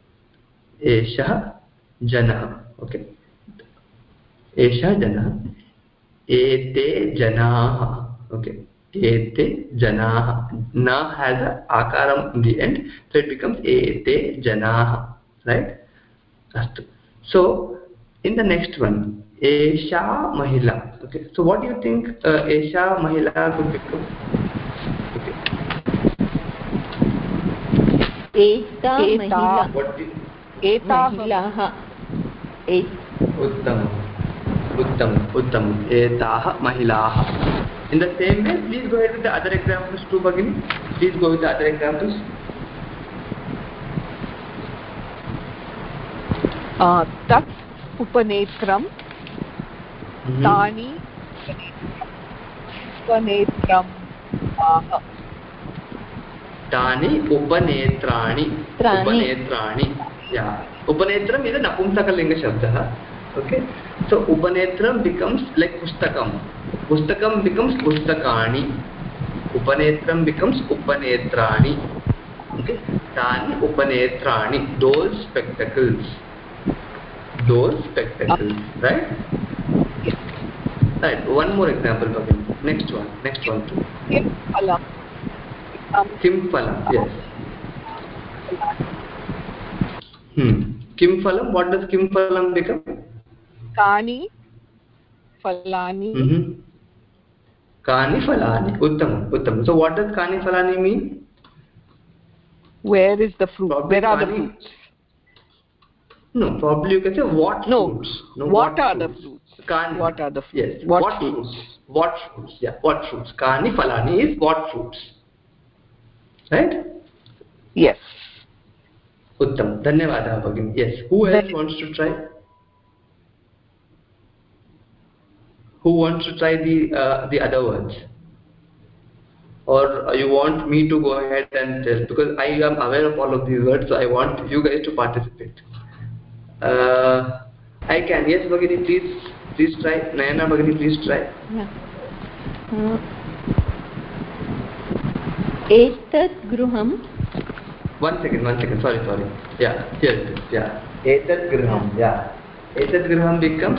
Okay. Esha Janah. Ete Janaha. Okay. Ete Janaha. Na has a akaram in the end, so it becomes Ete Janaha. Right? So in the next one, Esha Mahila. Okay. So what do you think Esha Mahila could become? Okay. Eta Mahila. What do you? Mahilaha. Uttam. Etaha Mahilaha. In the same way, please go ahead with the other examples too, Bhagini. Please go with the other examples. Tat Upanetram. Tani Upanetram. Tani Upanetrani. Yeah. Upanetram is a Napumsakalinga Shabda. Okay. So Upanetram becomes like Pustakam. Pustakam becomes Pustakani. Upanetram becomes Upanetrani. Okay. Tani Upanetrani. Those spectacles. Right? Yes. Right. One more example, Bhavin. Next one too. Kim Phalam. Yes. Kim Phalam. What does Kim Phalam become? Kani Phalani. Kani Phalani. Uttam. So what does Kani Phalani mean? Where is the fruit? Probably Where are the fruits? No, probably you can say what fruits. No, what are the fruits? Kani. What are the fruits? Yes. What fruits? Yeah. What fruits? Kani Phalani is what fruits? Right? Yes. Uttam. Dhanyavadah Bhagini. Yes. Who else wants to try? Who wants to try the other words? Or you want me to go ahead and tell? Because I am aware of all of these words, so I want you guys to participate. I can. Yes, Bhagini, please try. Nayana Bhagini, please try. Yeah. Etat Gruham. One second. Sorry. Yeah, here it is. Yeah. Etat Gruham. Yeah. Etat Gruham becomes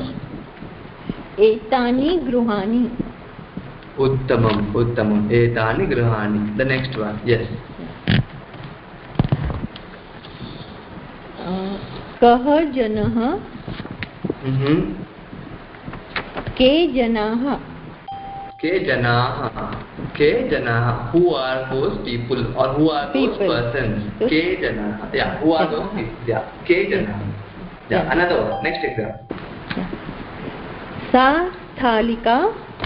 Etani Gruhani. Uttamam. Etani Gruhani. The next one. Yes. कः जनः के जनाः who are those people or who are those persons ke janaah, yeah, who are those people, yeah, ke janaah, yeah. Another one, next example. सा स्थालिका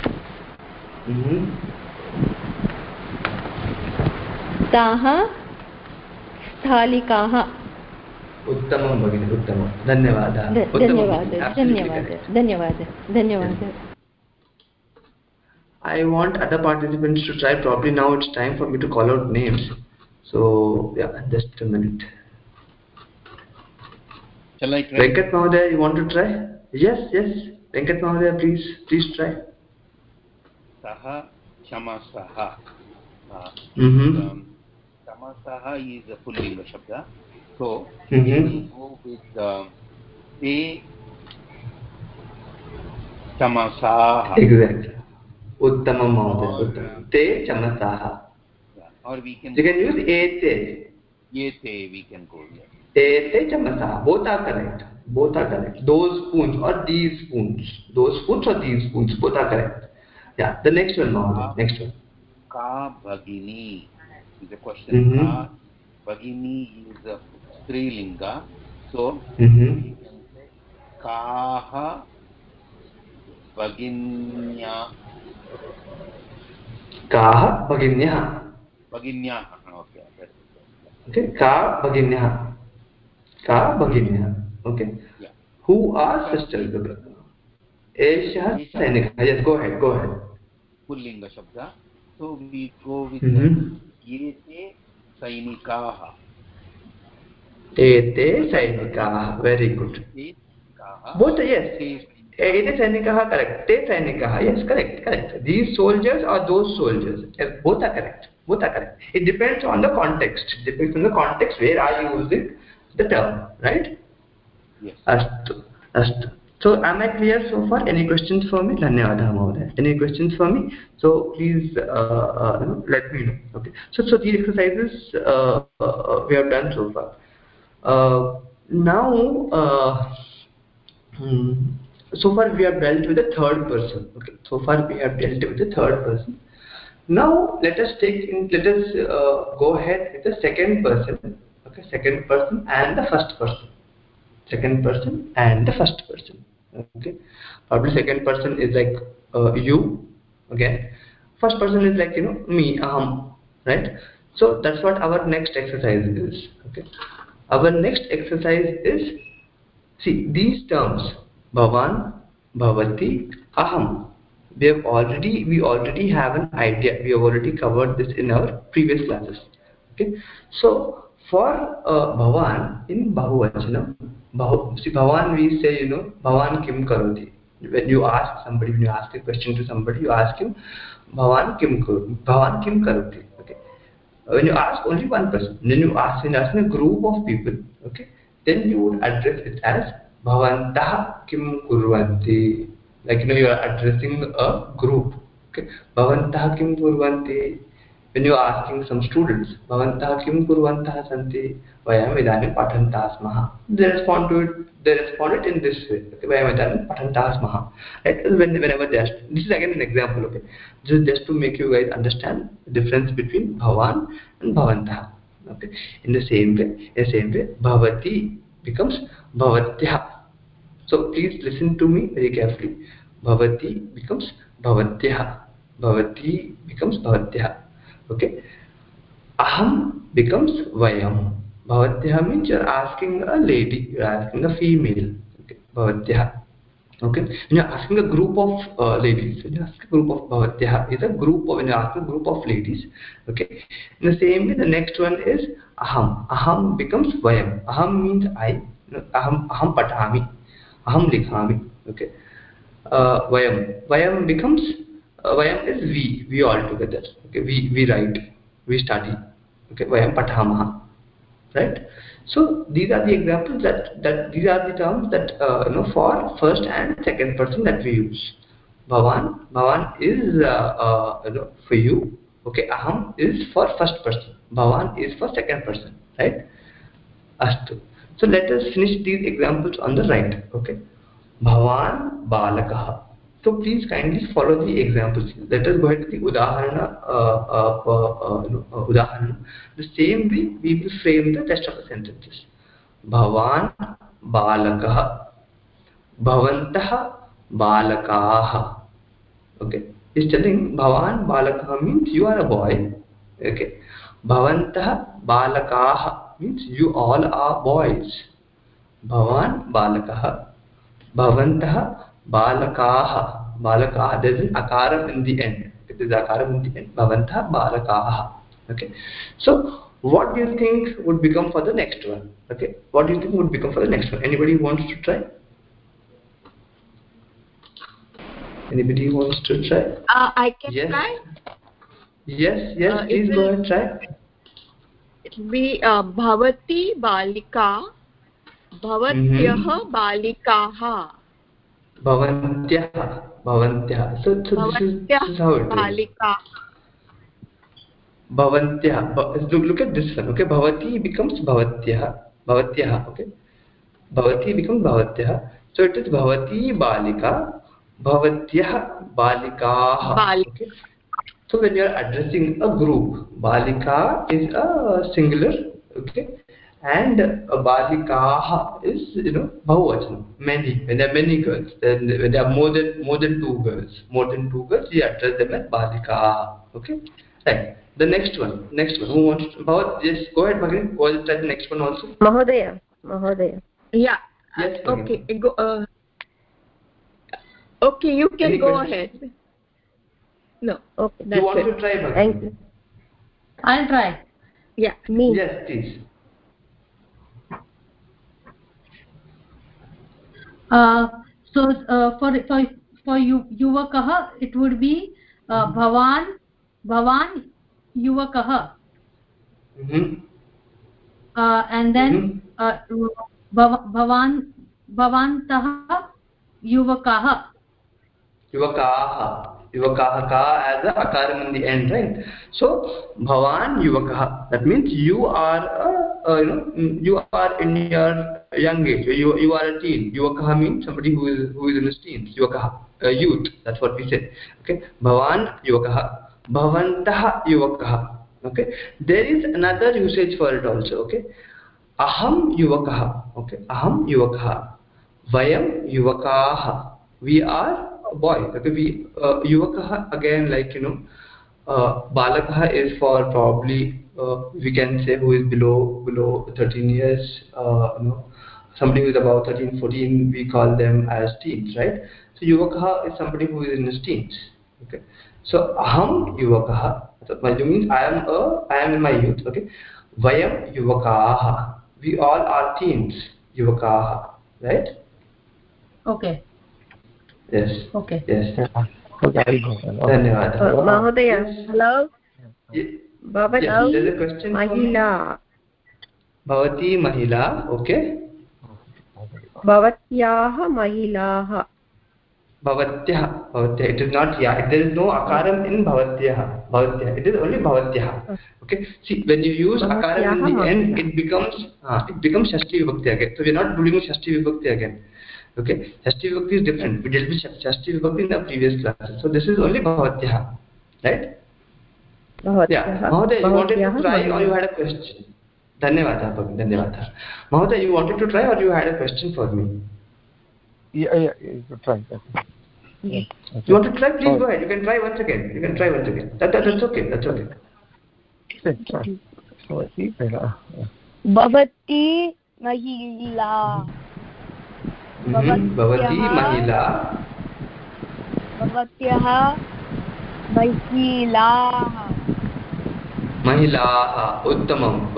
ताः स्थालिकाः उत्तमं भगिनी, उत्तमं, धन्यवादः, धन्यवादः. I want other participants to try properly. Now it's time for me to call out names. So yeah, just a minute. Shall I try? Venkat Mahodaya, you want to try? Yes. Venkat Mahodaya, please try. Saha Shamasaha. Shamasaha is a pullinga shabda. So we will go with te Shamasaha. Exactly. Uttamam Mahodaya. Te Shamasaha. Or we can. You can use ete. Ete we can go. Yes. Ete Shamasaha. Both are correct. Those spoons or these spoons. Those spoons or these spoons. Both are correct. Yeah. The next one, Mahodaya. Next one. Ka Bhagini is a question. Ka Bhagini is a strilinga. So we can say Kaha Bhaginya. Kaha Bhaginyah. Bhaginyah. Okay. Okay. Ka Bhaginyah. Okay. Yeah. Who are sisters? Esha Sainika. Yes, go ahead. Pullinga shabda. So we go with Yete Sainikaha. Ete Sainikaha. Very good. Both, yes. Ete Sainikaha, correct. Te Sainikaha, yes, correct. These soldiers or those soldiers. Yes, both are correct. It depends on the context. Where are you using the term, right? Yes. Astu. So am I clear so far? Any questions for me? Dhanyavadah Mahodaya. Any questions for me? So please let me know. Okay. So these exercises we have done so far. Now so far we have dealt with the third person. Okay. Now let us go ahead with the second person. Okay. Second person and the first person. Okay. Probably second person is like you. Okay. First person is like me, aham, right? So that's what our next exercise is. Okay. Our next exercise is, see, these terms bhavan, bhavati, aham. We already have an idea. We have already covered this in our previous classes. Okay. So for bhavan in bahuvachanam, see, bhavan we say bhavan kim karoti. When you ask a question to somebody, you ask him bhavan kim karoti. Okay. When you ask only one person, then you ask a group of people, okay, then you would address it as bhavantah kim kurvanti. Like you are addressing a group. Okay, bhavantah kim kurvanti. When you are asking some students, bhavantah kim kurvantah santi, vayam idanim pathantas maha. They respond it in this way. Okay, vayam idanim pathantas maha. Right? Whenever they ask, this is again an example. Okay, just to make you guys understand the difference between bhavan and bhavantah. Okay, in the same way, bhavati becomes bhavatyah. So please listen to me very carefully. Bhavati becomes bhavatyah. Okay. Aham becomes vayam. Bhavatyah means you're asking a lady, you're asking a female. Okay. Bhavatyah. Okay. When you're asking a group of ladies, when you ask a group of bhavatyah is a group of, when you ask a group of ladies. Okay. In the same way, the next one is aham. Aham becomes vayam. Aham means I. Aham patami. Aham likhami. Okay. Vayam becomes vayam is we all together. Okay, we write, we study. Okay, vayam pathamah, right? So these are the examples that these are the terms that for first and second person that we use. Bhavan is for you. Okay, aham is for first person. Bhavan is for second person, right? Astu. So let us finish these examples on the right. Okay, Bhavan Balakah. So please kindly follow the examples. Let us go ahead to the udaharana. Udaharana. The same way we will frame the rest of the sentences. Bhavan Balakah. Bhavantah Balakaah. Okay, it's telling Bhavan Balakah means you are a boy. Okay, Bhavantah Balakaah means you all are boys. Bhavan Balakah. Bhavantah Balakaah. Balakaah. There is an akaram in the end. It is akaram in the end. Bhavantah Balakaah. Okay. So, what do you think would become for the next one? Okay. What do you think would become for the next one? Anybody wants to try? Anybody wants to try? I can yes. try. Yes. Please go ahead. Try. It will be Bhavati Balika. Bhavatyah Balikaah. Bhavantyah. So this is how it is. Balikaah. Bhavantyah. Look at this one. Okay, Bhavati becomes Bhavatyah. Okay, Bhavati becomes Bhavatyah. So it is Bhavati Balika, Bhavatyah Balikaah. Okay. So when you are addressing a group, Balika is a singular. Okay. And Balikaah is Bahuvachanam, many. When there are many girls, then when there are more than two girls, you address them as Balikaah. Okay, right. The next one. Who wants to? Yes, go ahead, Bhagini. Go ahead, try the next one also. Mahodaya. Yeah. Yes. Okay. Go. Okay, you can go ahead. No. Okay. You want to try, Bhagini? Thank you. I'll try. Yeah. Me. Yes, please. So for yuvakah it would be bhavan yuvakah, and then bhavantah yuvakah. Yuvakaha ka as a akaram in the end, right? So Bhavan Yuvakaha. That means you are you are in your young age. You are a teen. Yuvakaha means somebody who is in his teens. Yuvakaha, youth. That's what we say. Okay. Bhavan Yuvakaha. Bhavantah Yuvakaha. Okay. There is another usage for it also. Okay. Aham Yuvakaha. Okay. Aham Yuvakaha. Vayam Yuvakaha. We are a boy. Okay, we Yuvakaha again, like Balakaha is for probably we can say who is below 13 years. Somebody who is about 13, 14, we call them as teens, right? So Yuvakaha is somebody who is in his teens. Okay, so Aham Yuvakaha. So my means I am in my youth. Okay, Vayam Yuvakaha. We all are teens. Yuvakaha, right? Okay. Yes. Okay. Yes. Dhanyawad. Mahodaya. Yes. Hello. Bhavati. Yes. There's a question. Mahila. Bhavati Mahila. Okay. Bhavatyah Mahilaah. Bhavatyah. It is not ya. There is no akaram in Bhavatyah. It is only Bhavatyah. Okay. See, when you use akaram in the end, it becomes Shashti Vibhakti again. So we are not doing Shashti Vibhakti again. Okay, Shashti Vibhakti is different. We dealt with Shashti Vibhakti in the previous classes. So this is only Bhavatyah, right? Yeah. Mahodaya, you wanted to try or you had a question? Dhanyavada, Bhagini. Dhanyavada. Mahodaya, you wanted to try or you had a question for me? Yeah, you could try. Yeah. You want to try? Please go ahead. You can try once again. That's okay. That's okay. Bhavati Mahila. Bhavati Mahila. Bhavatyah Mahilaah. Uttamam.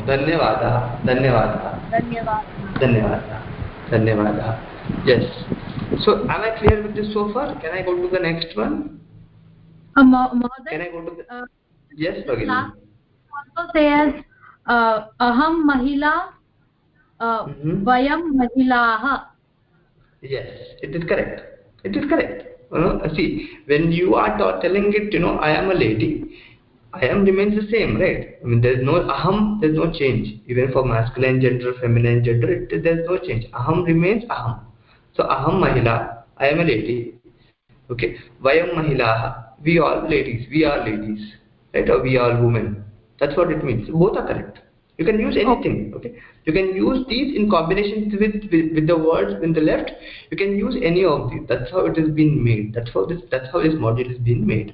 Dhanyavada. Yes. So am I clear with this so far? Can I go to the next one? Mahoday, Can I go to the yes, Bhagini. Last also says aham mahila vayam mahilaah. Yes, it is correct. See, when you are telling it, I am a lady. I am remains the same, right? I mean, there's no aham, there's no change. Even for masculine gender, feminine gender, there's no change. Aham remains aham. So aham mahila, I am a lady. Okay. Vayam mahilaha, we all ladies, we are ladies, right? Or we are women. That's what it means. Both are correct. You can use anything. Okay. You can use these in combination with the words in the left. You can use any of these. That's how it has been made. That's how this module has been made.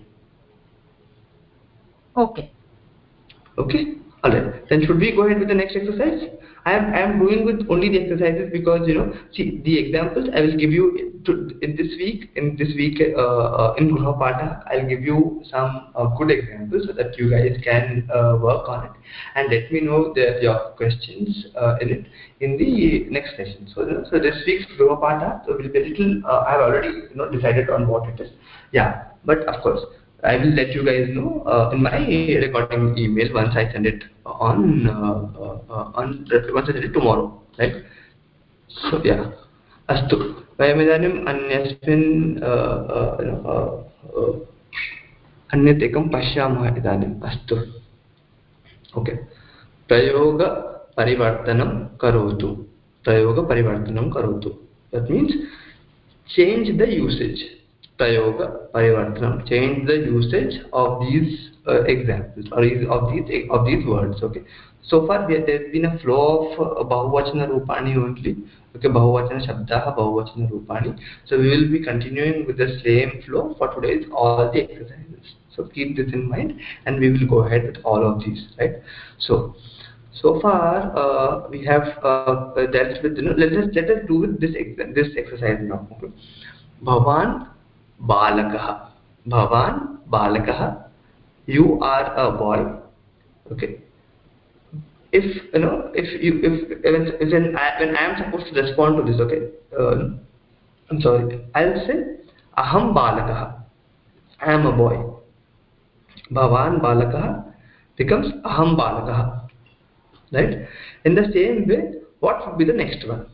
Okay. Okay. All right. Then should we go ahead with the next exercise? I am doing with only the exercises because see the examples I will give you in this week in Gruhapatha. I'll give you some good examples so that you guys can work on it and let me know your questions in it in the next session. So this week's Gruhapatha will be a little. I have already decided on what it is. Yeah, but of course I will let you guys know in my recording email once I send it once I send it tomorrow, right? So yeah, अस्तु वयम् इदानीम् अन्यस्मिन् अन्यत् एकं पश्यामः इदानीम् अस्तु okay प्रयोगपरिवर्तनं करोतु that means change the usage. Prayoga parivartanam, change the usage of these examples or of these words. Okay. So far there's been a flow of bahuvachana rupani only. Okay, bahuvachana shabdaha, bahuvachana rupani. So we will be continuing with the same flow for today's all the exercises. So keep this in mind, and we will go ahead with all of these. Right. So far we have dealt with. Let us do with this exercise now. Okay. Bhavan balakah, you are a boy. Okay. When I am supposed to respond to this, okay, I'm sorry, I'll say aham balakah, I am a boy. Bhavan balakah becomes aham balakah, right? In the same way, what would be the next one?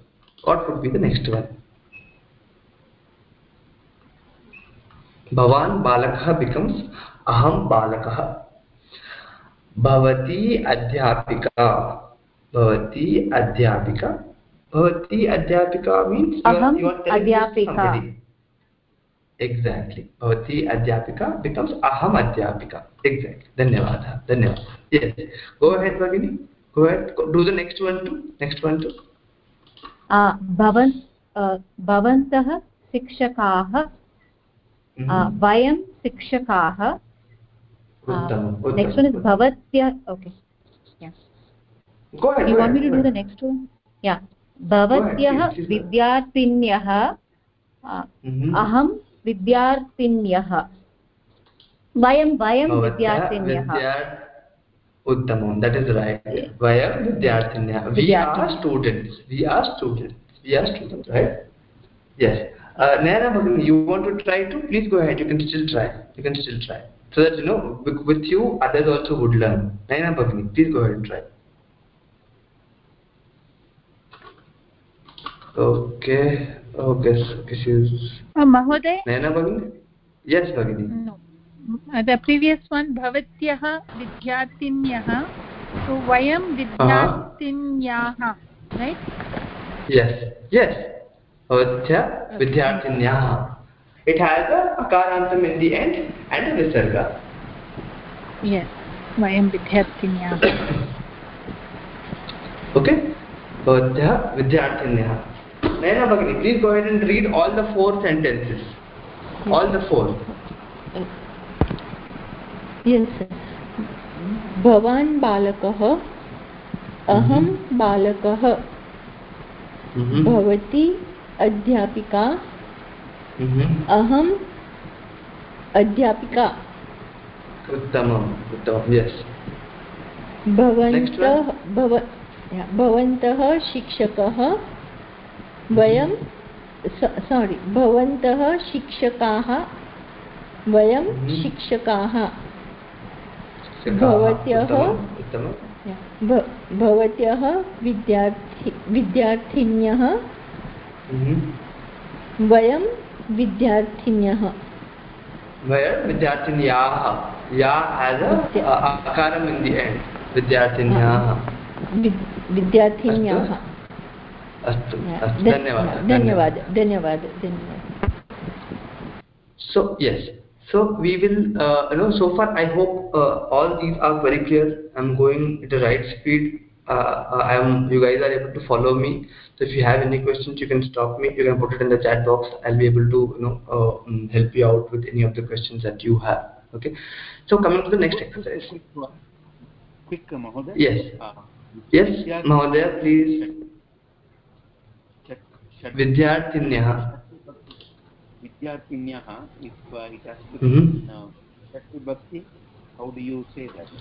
Bhavan balakah becomes aham balakah. Bhavati adhyapika means you are telling somebody. Exactly. Bhavati adhyapika becomes aham adhyapika. Exactly. Dhanyawad. Yes. Go ahead, Bhagini. Go ahead. Do the next one too. भवन्तः शिक्षकाः वयं शिक्षकाः next one is bhavatya. Okay, yeah, go ahead. You want me to do the next one? Yeah, bhavatyah vidyarthinyah aham vidyarthinyah vayam vidyarthinyah. Uttamam, that is right. Vayam vidyarthinyah, we are students, right? Yes. Naina Bhagini, you want to try too? Please go ahead. You can still try. So that with you, others also would learn. Naina Bhagini, please go ahead and try. Okay. She's. Mahoday. Naina Bhagini. Yes, Bhagini. No. The previous one, Bhavatyah Vidyarthinyah. So Vayam Vidyarthinyah, right? Yes. Bhavatya Vidyarthinyah. It has a akarantam in the end and a visarga. Yes. Vayam Vidyarthinyah. Okay. Bhavatya Vidyarthinyah. Naina Bhagini, please go ahead and read all the 4 sentences. All the 4. Yes, sir. Bhavan balakah, aham balakah, bhavati adhyapika, aham adhyapika. Uttamam, yes. Bhavantah shikshakah, vayam bhavantah shikshakaah, vayam shikshakaah. भवत्यः विद्यार्थिन्यः वयं विद्यार्थिन्यः विद्यार्थिन्याः ya has a akaram in the end. Vidyarthinyah. विद्यार्थिन्याः अस्तु अस्तु धन्यवादः So yes, so we will so far I hope all these are very clear. I'm going at the right speed. You guys are able to follow me. So if you have any questions, you can stop me. You can put it in the chat box. I'll be able to help you out with any of the questions that you have. Okay. So coming to the next exercise. Quick, Mahoday. Yes. Yes, Mahodaya, please. Vidyarthinyah. Vidyarthinyah, if it has to be in Shat Vibhakti, how do you say that?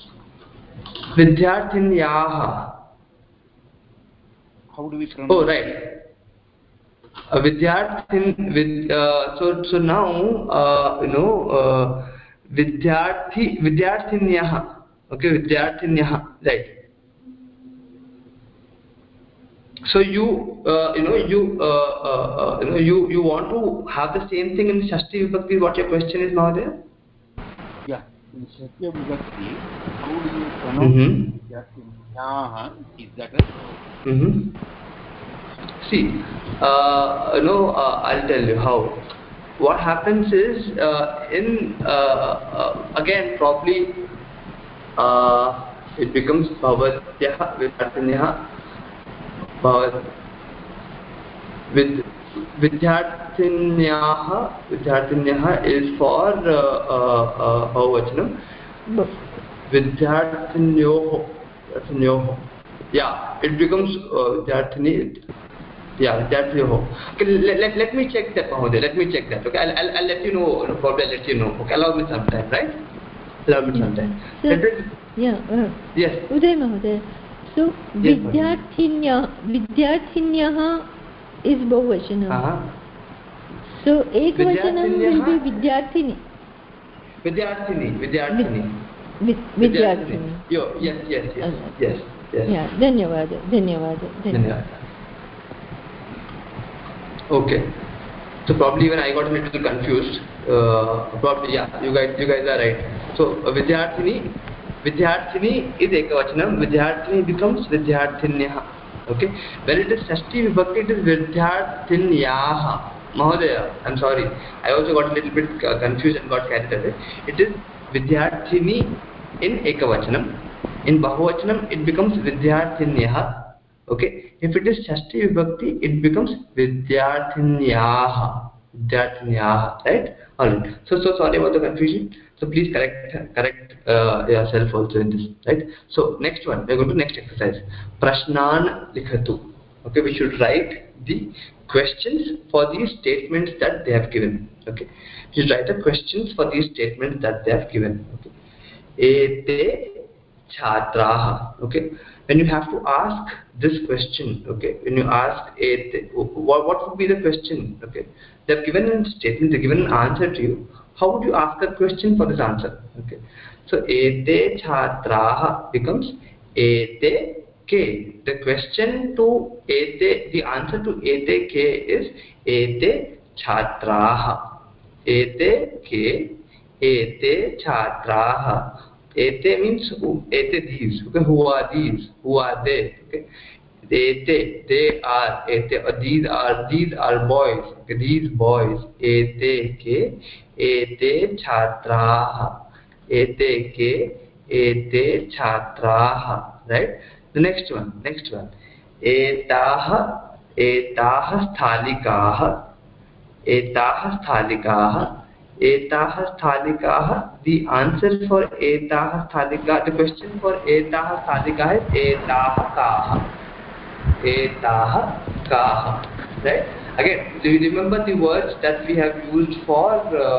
Vidyarthinyah. How do we pronounce? Oh, right. So now vidyarthinyah. Okay, vidyarthinyah. Right. So you want to have the same thing in Shashti Vibhakti. What your question is, Mahodaya? Yeah, in Shashti Vibhakti, how do you pronounce Vidyarthinyah? Is that right? See, I'll tell you how. What happens is again probably it becomes Bhavatyah Vidyarthinyah. With Vidyarthinyah is for Bhavachanam. Vidyarthinyoh. Yeah, it becomes Vidyarthini. Yeah, Vidyarthinyoh. Okay, let me check that, Mahodaya. Let me check that. Okay, I'll let you know. Probably I'll let you know. Okay, allow me some time, right? Allow me some time. Yes. Uday Mahodaya. So Vidyarthinyah is Bahuvachanam. So Ekvachanam will be Vidyarthini. Vidyarthini. Yes. Yeah, धन्यवाद. Okay. So probably even I got a little confused. Probably you guys are right. So Vidyarthini is Ekavachanam. Vidyarthini becomes Vidyarthinyah. Okay. When it is Shashti Vibhakti, it is Vidyarthinyah. Mahodaya, I'm sorry. I also got a little bit confused and got carried away. It is Vidyarthini in Ekavachanam. In Bahuvachanam, it becomes Vidyarthinyah. Okay. If it is Shashti Vibhakti, it becomes Vidyarthinyah. Right? Alright. So sorry about the confusion. So please correct yourself also in this. Right? So next one, we are going to next exercise. Prashnan likhatu. Okay, we should write the questions for these statements that they have given. Okay. We should write the questions for these statements that they have given. Okay. Ete Chhatraha. Okay. When you have to ask this question, okay, when you ask what would be the question? Okay, they have given a statement, they have given an answer to you. How would you ask a question for this answer? Okay, so ete Chhatraha becomes ete ke. The question to ete, the answer to ete ke is ete Chhatraha. Ete ke, ete Chhatraha. Ete means ete these. Okay, who are these? Who are they? Okay, ete, they are. Ete, these are boys. Okay, these boys. Ete ke, ete Chhatraha. Ete ke, ete Chhatraha. Right. The next one. Etaha sthalikaha. Etaha sthalikaha. Etaha sthalikaha. The answer for etaha sthalikaha, the question for etaha sthalikaha is etaha kaha. Etaha kaha. Right? Again, do you remember the words that we have used for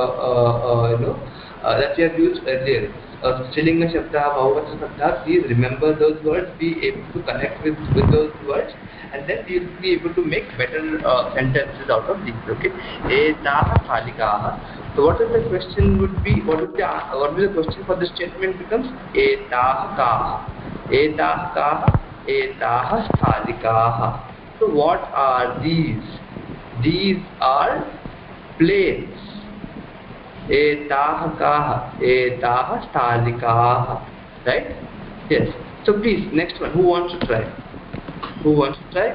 that we have used earlier? Strilinga Shabda, Bahuvachan Shabda, please remember those words, be able to connect with those words, and then you will be able to make better sentences out of these. Okay? Etaha sthalikaha. So what is the question would be, what will the question for this statement becomes? Etaha kaha. Etaha kaha. Etaha sthalikaha. So what are these? These are plates. Etaha kaha? Etaha stalikaha. Right? Yes. So please, next one. Who wants to try? Who wants to try?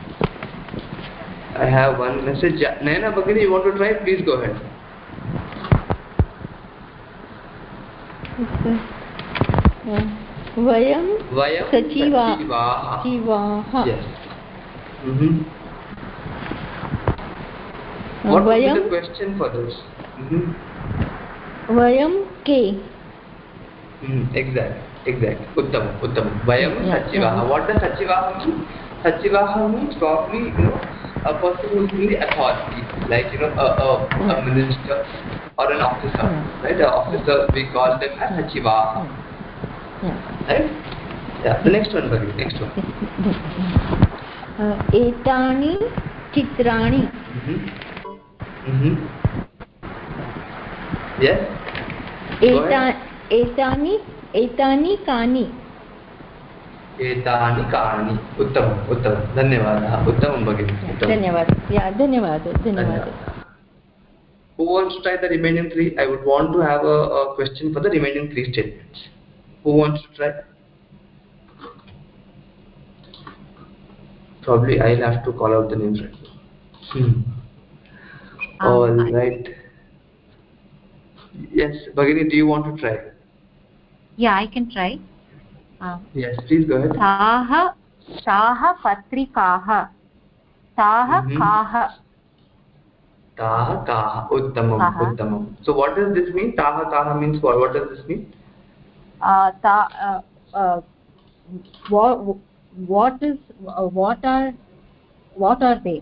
I have one message. Naina Bagini, you want to try? Please go ahead. Vayam sachivaha. Yes. What would be the question for this? Vayam ke. Exact. Uttam. Vayam sachivaha. What does sachivaha mean? Sachivaha means probably, a person who is in the authority, like, a minister or an officer, right? An officer, we call them as sachivaha. Right? Yeah. The next one, Bhagini. Next one. Etani chitrani. Yes. Etani kani. Etani kani. Uttamam. Dhanyavadah. Uttamam Bhagini. Dhanyavadah. Who wants to try the remaining three? I would want to have a question for the remaining three statements. Who wants to try? Probably I'll have to call out the names right now. All right. Yes, Bhagini, do you want to try? Yeah, I can try. Yes, please go ahead. Taha patrikaha. Taha kaha. Taha kaha. Uttamam. So what does this mean? Taha kaha means what? What does this mean? What are they?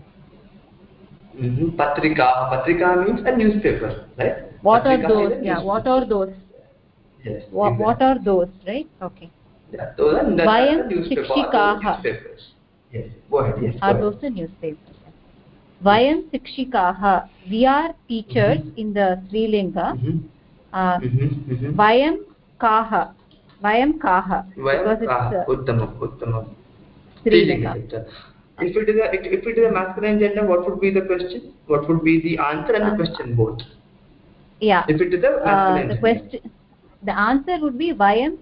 Patrika means a newspaper, right? What are those? What are those? Yes. What are those, right? Okay. Yeah, those are Vayam newspapers. Yes. Go ahead. Yes. Are those the newspapers? Vayam Sikshikaha. We are teachers in the Srilinga. Vayam Kaha. Because it's Uttamam. Srilinga. If it is a masculine gender, what would be the question? What would be the answer and the question both? Yeah. If it is a masculine gender. The answer would be Vayam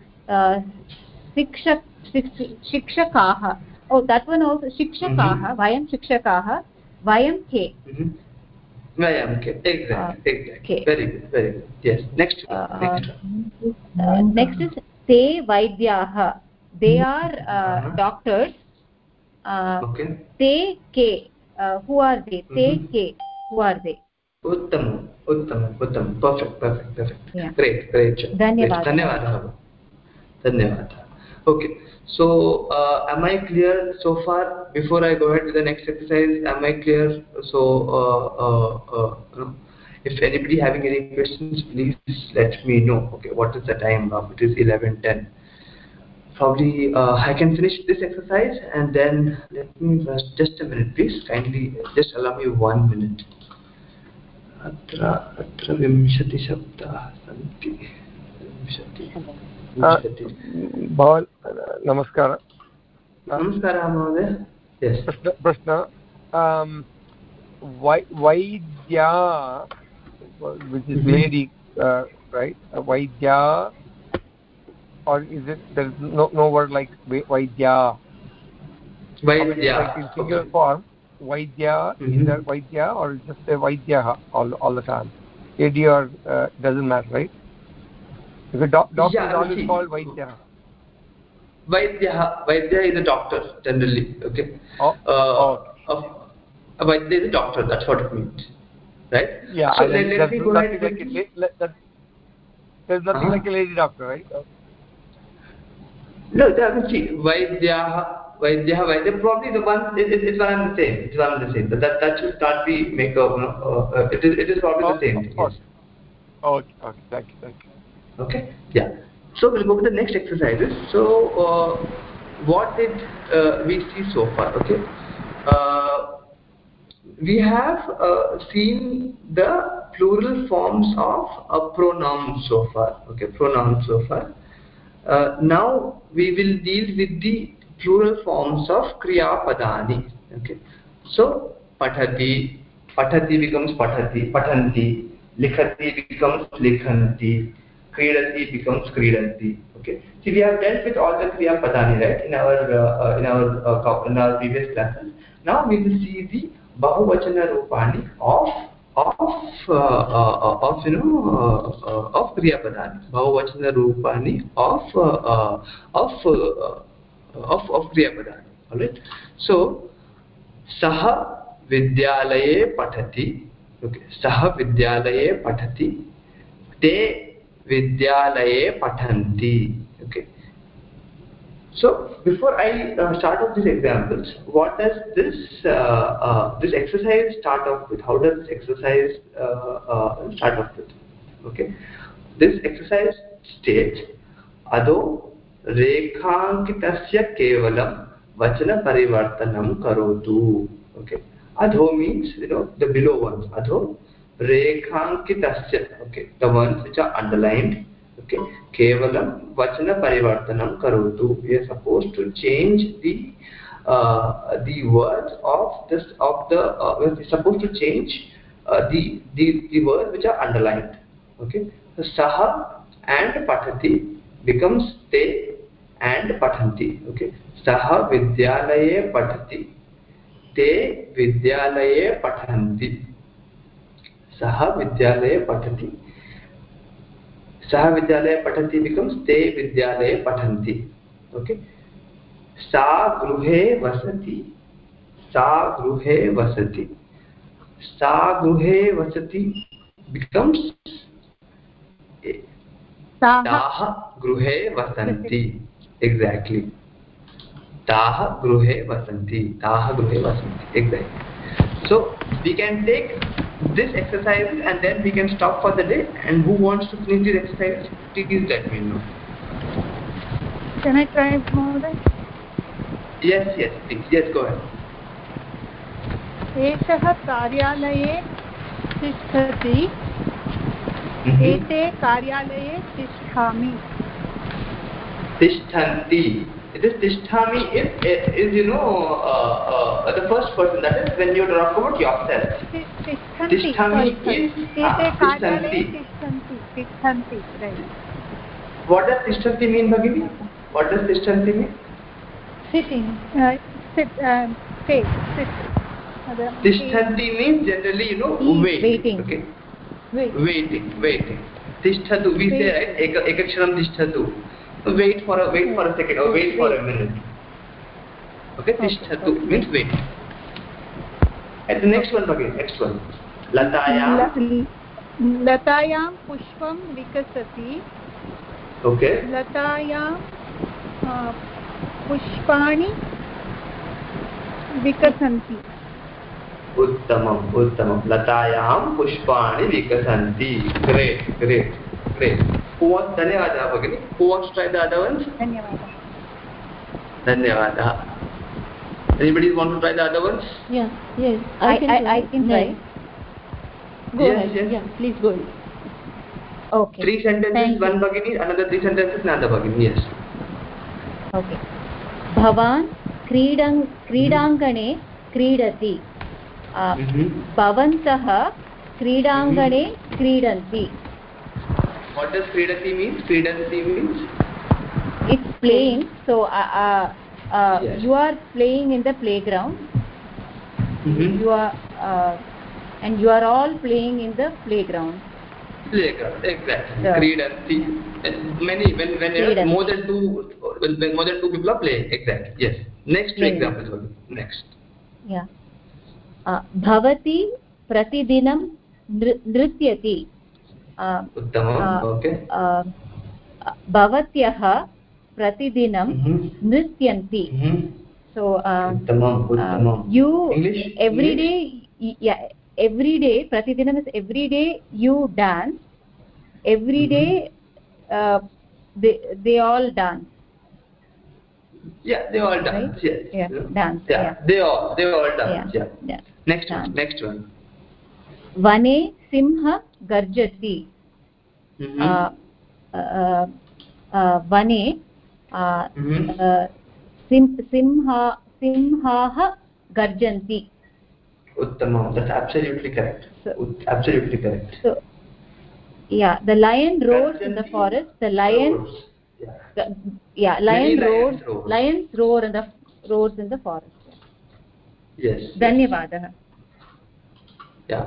Shikshakaha. Oh, that one also. Shikshakaha. Vayam Shikshakaha. Vayam Ke. Vayam Ke. Exactly. Very good. Yes. Next one. Next is Te Vaidyaha. They are doctors. Okay. Te Ke. Who are they? Te Ke. Who are they? Uttamam. Perfect. Yeah. Great. Dhanyavadah. Okay. So, am I clear so far? Before I go ahead with the next exercise, am I clear? So, if anybody having any questions, please let me know. Okay, what is the time now? It is 11:10. Probably I can finish this exercise and then let me just a minute, please. Kindly just allow me 1 minute. अत्र विंशति शब्दाः सन्ति भवान् नमस्कारः महोदय प्रश्न वैद्या which is lady right vaidya or is it there is no word like vaidya like in singular form vaidya is there vaidya or just say vaidya all the time ad or doesn't matter right if a doctor is always called vaidya is a doctor generally. Okay. Vaidya is a doctor, that's what it means, right? Yeah. So let me go ahead. There's nothing like a lady doctor, right? No, see, Vaidya, probably the one, it's one and the same. It's one and the same. That should not be make a, it is probably the same thing. Yes. Okay, thank you. Okay, yeah. So we'll go with the next exercises. So what did we see so far? Okay, we have seen the plural forms of pronouns so far. Okay, pronouns so far. Now we will deal with the plural forms of kriya padani. Okay, so patati becomes patati, patanti, likhati becomes likhanti, kridati becomes kridanti. Okay, see, we have dealt with all the kriya padani, right, in our previous classes. Now we will see the bahuvachana rupani of kriya padani, bahuvachana rupani of kriya padani. All right, so सः विद्यालये पठति. Okay, सः विद्यालये पठति, ते विद्यालये पठन्ति. Okay, so before I start off these examples, what does this exercise start off with? How does this exercise start off with? Okay, this exercise states adho rekhankitasya kevalam vachana parivartanam karotu. Okay, adho means, the below ones. Adho rekhankitasya, okay, the ones which are underlined. Okay, kevalam vachana parivartanam karotu. We are supposed to change the words of this we are supposed to change the words which are underlined. Okay, so saha and patati becomes te and pathanti. Okay, saha vidyalaye patati, te vidyalaye pathanti. Saha vidyalaye patati, saha vidyalaye patati becomes te vidyalaye pathanti. Okay, sa gruhe vasati, sa gruhe vasati, sa gruhe vasati becomes ताः गृहे वसन्ति. Exactly, ताः गृहे वसन्ति, ताः गृहे वसन्ति. Exactly. So we can take this exercise and then we can stop for the day. And who wants to finish this exercise, please let me know. Can I try more? Yes, please. Yes, go ahead. एषः कार्यालये तिष्ठति, एते कार्यालये तिष्ठामि. Tishthanti. This tisthami is the first person. That is when you talk about yourself. Tisthami is एते कार्यालये तिष्ठन्ति. Right. What does tishthanti mean, Bhagini? What does tishthanti mean? Sitting. Sit. Tishthanti means generally, waiting. Okay. Waiting. Tishtatu, we say, right? Ekaksharam tishtatu. Wait for a second or wait for a minute. Okay, tishtatu means wait. And the next one again. Next one. Latayam pushpam vikasati. Okay. Latayam pushpani vikasanti. Uttamam. Latayam pushpani vikasanti. Great. Who wants Dhanyavada, Bhagini? Who wants to try the other ones? Dhanyavada. Anybody want to try the other ones? Yes. I can try. Go ahead. Yes. Yeah, please go ahead. Okay. 3 sentences, one Bhagini, another 3 sentences, another Bhagini. Yes. Okay. Bhavan क्रीडाङ्गणे क्रीडति. भवन्तः क्रीडाङ्गणे क्रीडन्ति. What does kridati mean? Kridanti means? It's playing. So yes. You are playing in the playground. You are and you are all playing in the playground. Exactly. Kridanti. When more than two people are playing. Exactly. Yes. Next 2 examples. Next. Yeah. Bhavati pratidinam nrityati. Uttamam. Okay. Bhavatyah pratidinam nrityanti. So Uttamam. You English? every day, every day, pratidinam is every day you dance. Every day they all dance. Yeah, they all dance. Right? Yes. Yeah, dance. Yeah. They all dance. Yeah. Next dance. one. Next one. Vane simha garjati. Vane simhaah garjanti. Uttamam. That's absolutely correct. Absolutely correct. So Yeah, the lion roars in the forest. The lion, lion roars. Lions roar in the forest. Yes. Dhanyavadah. Yeah.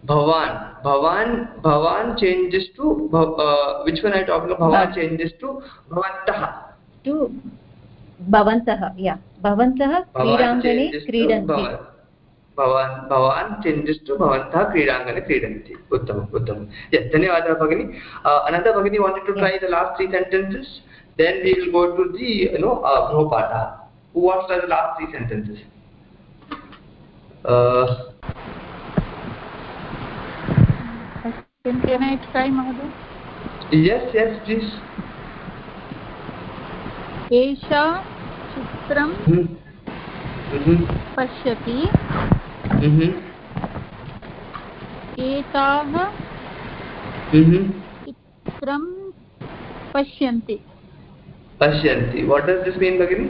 Bhavan changes to which one I talking about? Bhavan changes to Bhavantah. To Bhavantah. Yeah. Bhavantah Kridangane Kridanti. Bhavan changes to Bhavantah Kridangane Kridanti. Uttam. Yes, Dhanyavadah Bhagini. Another Bhagini wanted to try the last 3 sentences. Then we will go to the Grihopata. Who wants to try the last 3 sentences? Can I try, Mahoday? Yes, please. Esha Chitram Pashyati Etaha Chitram Pashyanti. What does this mean, Bhagini?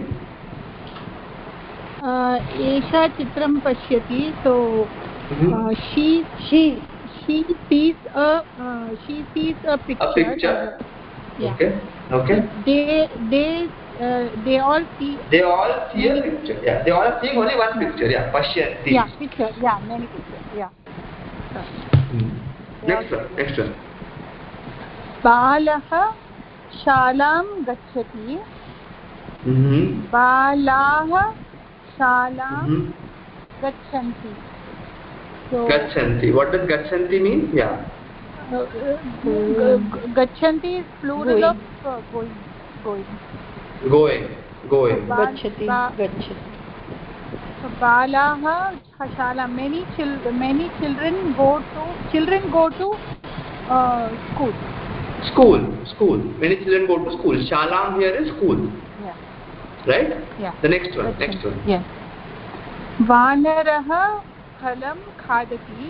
Esha Chitram Pashyati. So she sees a picture. A picture. Yeah. Okay. They all see. They all see a picture. Yeah. They all are seeing only one picture. Yeah. Pashyanti. Yeah. Picture. Yeah. Many pictures. Yeah. Next one. Balaha shalam gacchati. Balaha shalam gacchanti. So, Gacchanti. What does Gacchanti mean? Yeah. Gacchanti is plural of going. Gacchati. So Balaha Shala. Many children go to school. School. Many children go to school. Shalam here is school. Yeah. Right? Yeah. The next one. Yeah. Vanaraha phalam khadati.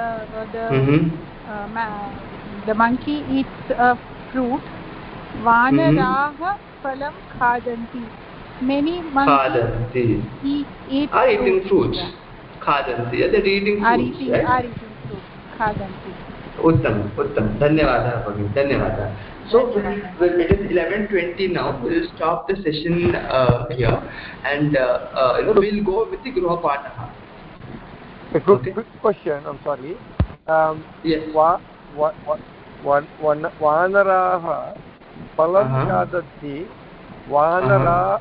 The monkey eats a fruit. Vanaraha phalam khadanti. Many monkeys are eating fruits. Khadanti. They're eating fruits. Are eating fruits. Khadanti. Uttam. Dhanyavadah, Bhagini. Dhanyavadah. So it is 11:20 now. We'll stop the session here, and we'll go with the Grihopata. Quick question. I'm sorry. Yes. Vanaraha palam kadati. Vanaraha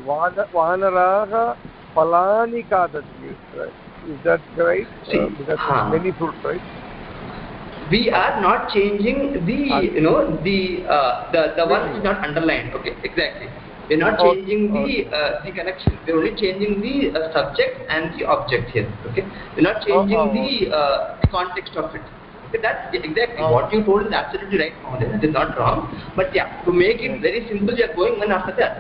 palani kadati. Is that right? Because many fruits, right? We are not changing the one which is not underlined. Okay, exactly. We're not changing the connection. We're only changing the subject and the object here. Okay, we're not changing the context of it. Okay, that's exactly what you told is absolutely right, Mahoday. That is not wrong. But yeah, to make it very simple, we are going one after the other.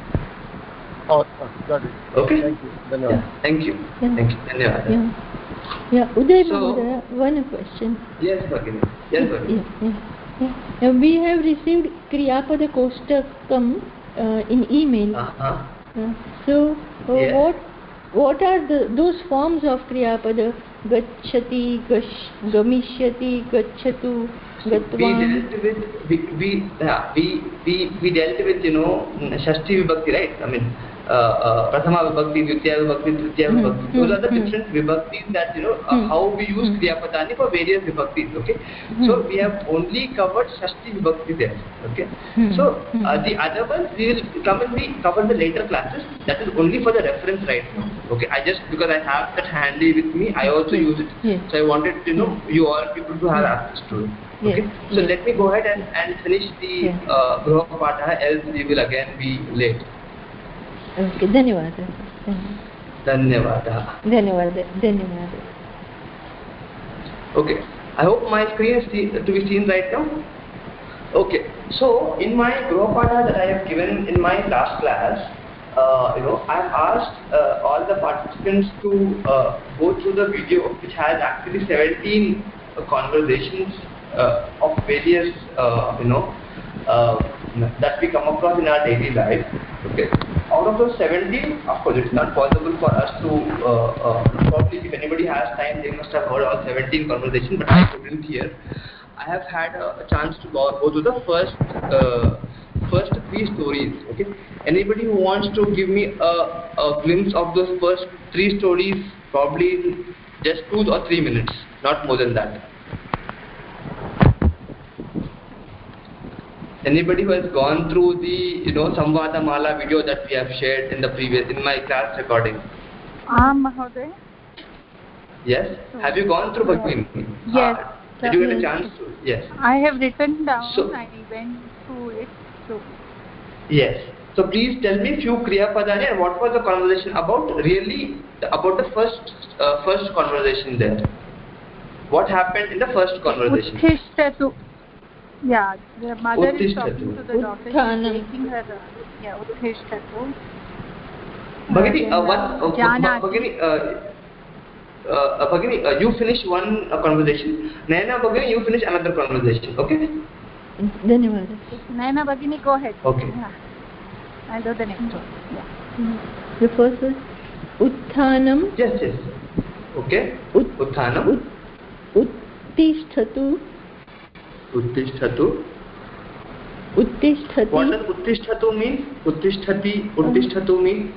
Got it. Okay. Thank you. Dhanyavad. Thank you. Dhanyavad. Yeah, Uday Mahoday, one question. Yes, Bhagini. Yeah. We have received Kriyapada Koshtakam in email. So, what are those forms of Kriyapada? Gacchati, Gamishyati, Gacchatu, Gatvam. We dealt with Shashti Vibhakti, right? I mean, Prathama Vibhakti, Ditya Vibhakti, Tritiya Vibhakti. Those are the different Vibhaktis that how we use Kriyapadani for various Vibhaktis. Okay, so we have only covered Shashti Vibhakti there. Okay, so the other ones we will cover the later classes. That is only for the reference right now. Okay, because I have that handy with me, I also use it. So I wanted you all people to have access to it. Okay, so let me go ahead and finish the Grihopata, else we will again be late. Okay, Dhanyavadah. Okay, I hope my screen is to be seen right now. Okay, so in my Grihopata that I have given in my last class, I have asked all the participants to go through the video, which has actually 17 conversations of various that we come across in our daily life. Okay, out of those 17, of course it's not possible for us to probably, if anybody has time, they must have heard all 17 conversations, but I couldn't hear. I have had a chance to go through the first 3 stories. Okay, anybody who wants to give me a glimpse of those first 3 stories, probably in just 2 or 3 minutes, not more than that. Anybody who has gone through the Samvada Mala video that we have shared in my class recording? Mahoday. Yes. Have you gone through Bhagini? Yes. Did you get a chance to? Yes. I have written down. So, I went through it. So. Yes. So please tell me few Kriya Padani and what was the conversation about? Really, about the first conversation there. What happened in the first conversation? Uttishtatu. Yeah, the mother is talking to the daughter. She's taking her. Uttishtatu. Bhagini, Bhagini, you finish one conversation. Naina Bhagini, you finish another conversation. Okay? Dhanyawad. Naina Bhagini, go ahead. Okay. Yeah. I'll do the next one. Yeah. The first was Utthanam. Yes. Okay. Utthanam. Uttishtatu. Uttishtatu. Uttishtati. What does Uttishtatu mean? Uttishtatu mean?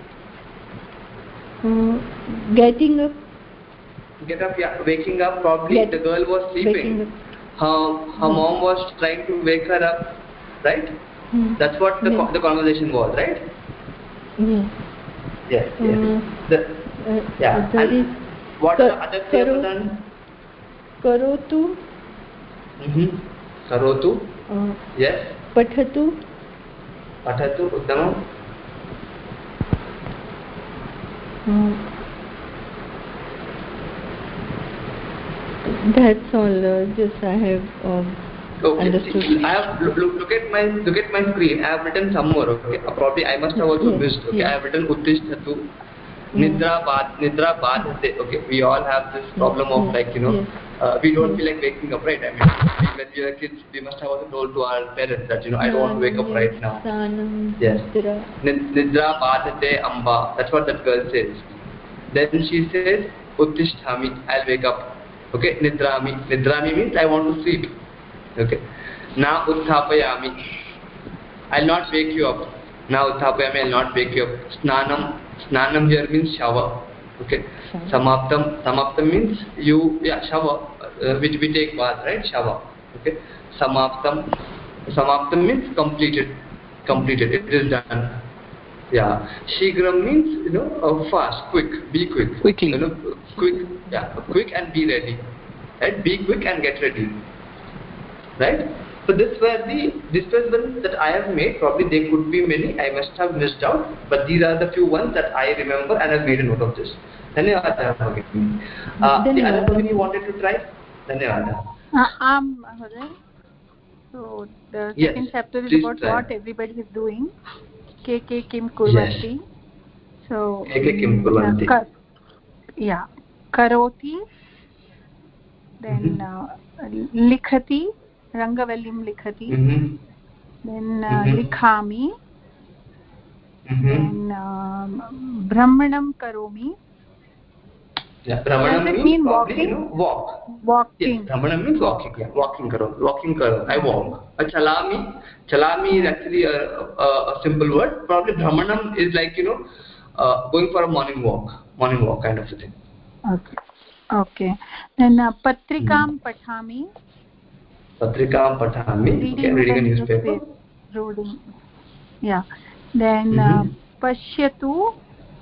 Getting up. Get up, yeah. Waking up. Probably the girl was sleeping. Her mom was trying to wake her up, right? That's what the conversation was, right? Yes. Yeah. And what are the other Kriya Padani? Karotu. Karotu. Yes. Pathatu. Uttamam. That's all. Just I have understood. I have look at my screen. I have written some more. Okay. Probably I must have also missed. Okay. Yes. I have written Uttishtatu. Nidra badhate. Okay. We all have this problem of we don't feel like waking up, right? I mean, when we were kids, we must have also told to our parents that I don't want to wake up right now. Yes. Nidra badhate amba. That's what that girl says. Then she says Uttishtami. I'll wake up. Okay. Nidrami means I want to sleep. Okay. Na utthapayami. I'll not wake you up. Na utthapayami. I'll not wake you up. Snanam here means shower. Okay. Samaptam means shower. Which we take bath, right? Shower. Okay. Samaptam means completed. It is done. Yeah. Shigram means fast, quick, be quick. Quickly. Quick. Yeah. Quick and be ready. Right? Be quick and get ready. Right? So this was one that I have made. Probably there could be many. I must have missed out. But these are the few ones that I remember and I've made a note of this. Dhanyawada. The other Bhagini you wanted to try? Dhanyawada. So the second chapter is about what everybody is doing. Ke kim kurvanti. Yes. So Ke kim kurvanti. Karoti. Then likhati. Rangavallim likhati. Then likhami. Then brahmanam karomi. Yeah, brahmanam means walking? Walking. Yes, brahmanam means walking. Yeah, walking karo. I walk. Chalami is actually a simple word. Probably brahmanam is like going for a morning walk kind of a thing. Okay. Then patrikam pathami. Patrikam pathami. Reading a newspaper. Yeah. Then pashyati.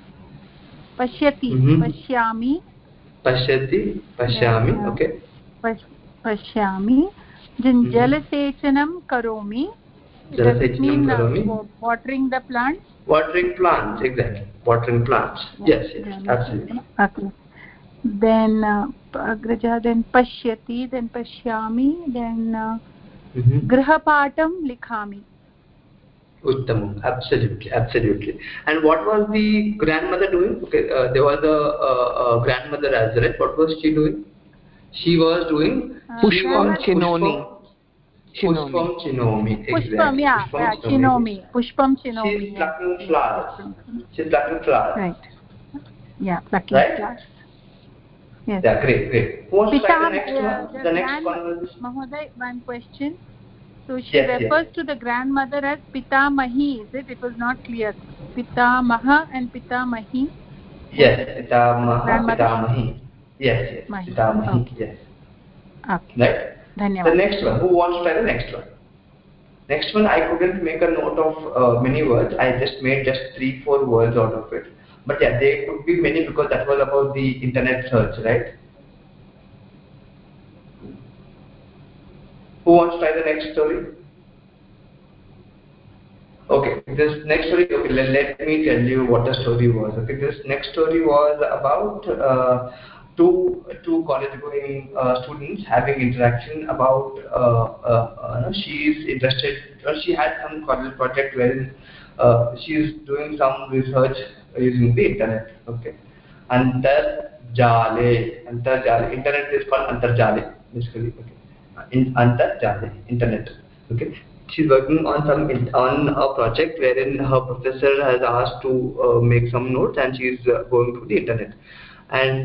Pashyami. Pashyami. Okay. Pashyami. Then jalasechanam karomi. Does it mean watering the plants? Watering plants, exactly. Watering plants. Yes, absolutely. Okay. Then Agraja, then pashyati, then pashyami, then grihapatam likhami. Uttamam, absolutely. And what was the grandmother doing? Okay, there was a grandmother as well. What was she doing? She was doing Pushpam Chinomi. Pushpam Chinomi. Exactly. Pushpam Chinomi. She's plucking flowers. Right. Yeah, plucking flowers. Yes. Yeah, great. Who wants to try the next one? The next one. Mahoday, one question. So she yes, refers to the grandmother as Pitamahi, is it? It was not clear. Pitamaha and Pitamahi. Yes, Pitamahi. Yes, Pitamahi. Okay. Yes. Okay. Right. Dhanyavad. The next one. Who wants to try the next one? Next one, I couldn't make a note of many words. I just made 3-4 words out of it. But yeah, there could be many because that was about the internet search, right? Who wants to try the next story? Okay, this next story, okay, let me tell you what the story was. Okay, this next story was about two college-going students having interaction about she is interested, or she had some college project wherein she is doing some research using the internet. Okay, Antarjale, internet is called Antarjale basically. Okay, Antarjale, internet. Okay, she's working on on a project wherein her professor has asked to make some notes, and she's going to the internet. And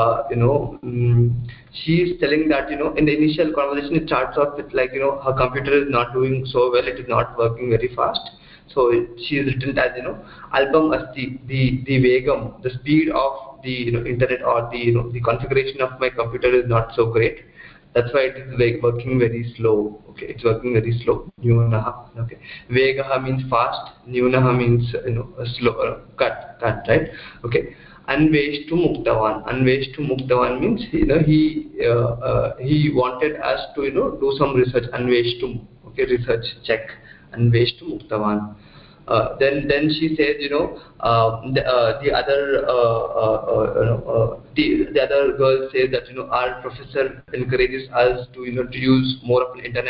she's telling that in the initial conversation it starts off with like her computer is not doing so well, it is not working very fast. So she is written as album asti, the vegam, the speed of the internet, or the configuration of my computer is not so great. That's why it is working very slow. Okay, it's working very slow. Nyunaha. Okay, vegaha means fast. Nyunaha means slow, cut, right? Okay. Anveshtu muktavan. Anveshtu muktavan means he wanted us to do some research. Anveshtu. Okay, research check. Anveshtu muktavan. Then she says, the other girl says that our professor encourages us to use more of the internet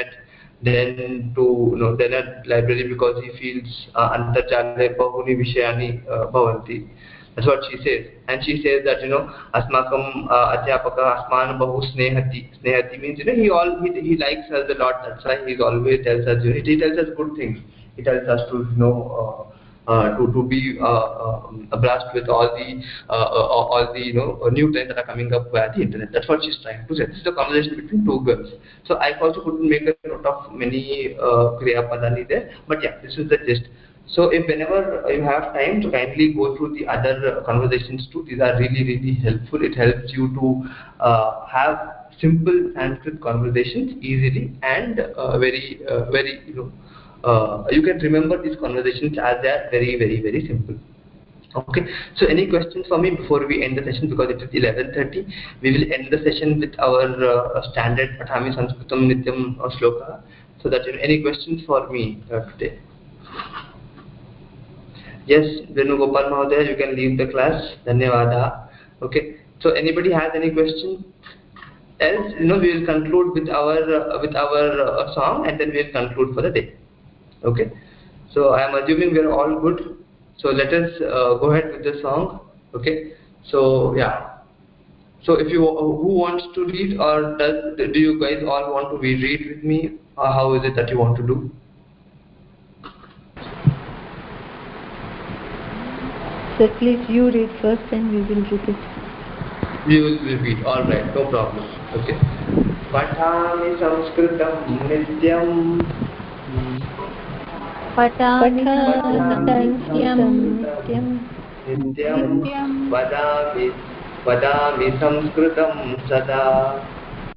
than a library because he feels antarjale bahuni vishayani bhavanti. That's what she says, and she says that asmakam adhyapaka asman bahu snehati. Snehati means he likes us a lot. That's why he always tells us he tells us good things. He tells us to to be abreast with all the new trends that are coming up via the internet. That's what she's trying to say. This is a conversation between two girls. So I also couldn't make a note of many kriya padani there, but yeah, this is the gist. So if whenever you have time to kindly go through the other conversations too, these are really helpful. It helps you to have simple Sanskrit conversations easily and very you can remember these conversations as they are very simple. Okay, so any questions for me before we end the session, because it is 11:30. We will end the session with our standard Pathami Sanskritam Nityam Shloka. So that any questions for me today? Yes, Venugopal Mahodaya, you can leave the class. Dhanyavada. Okay, so anybody has any question? Else, we will conclude with our song, and then we will conclude for the day. Okay, so I am assuming we are all good. So let us go ahead with the song. Okay, so yeah. So if you who wants to read, or do you guys all want to read with me, or how is it that you want to do? Sir, please you read first and we will repeat. We will repeat. All right, no problem. Okay. Pathami Sanskritam Nityam. Patami Nityam. Vadami Sanskritam Sada.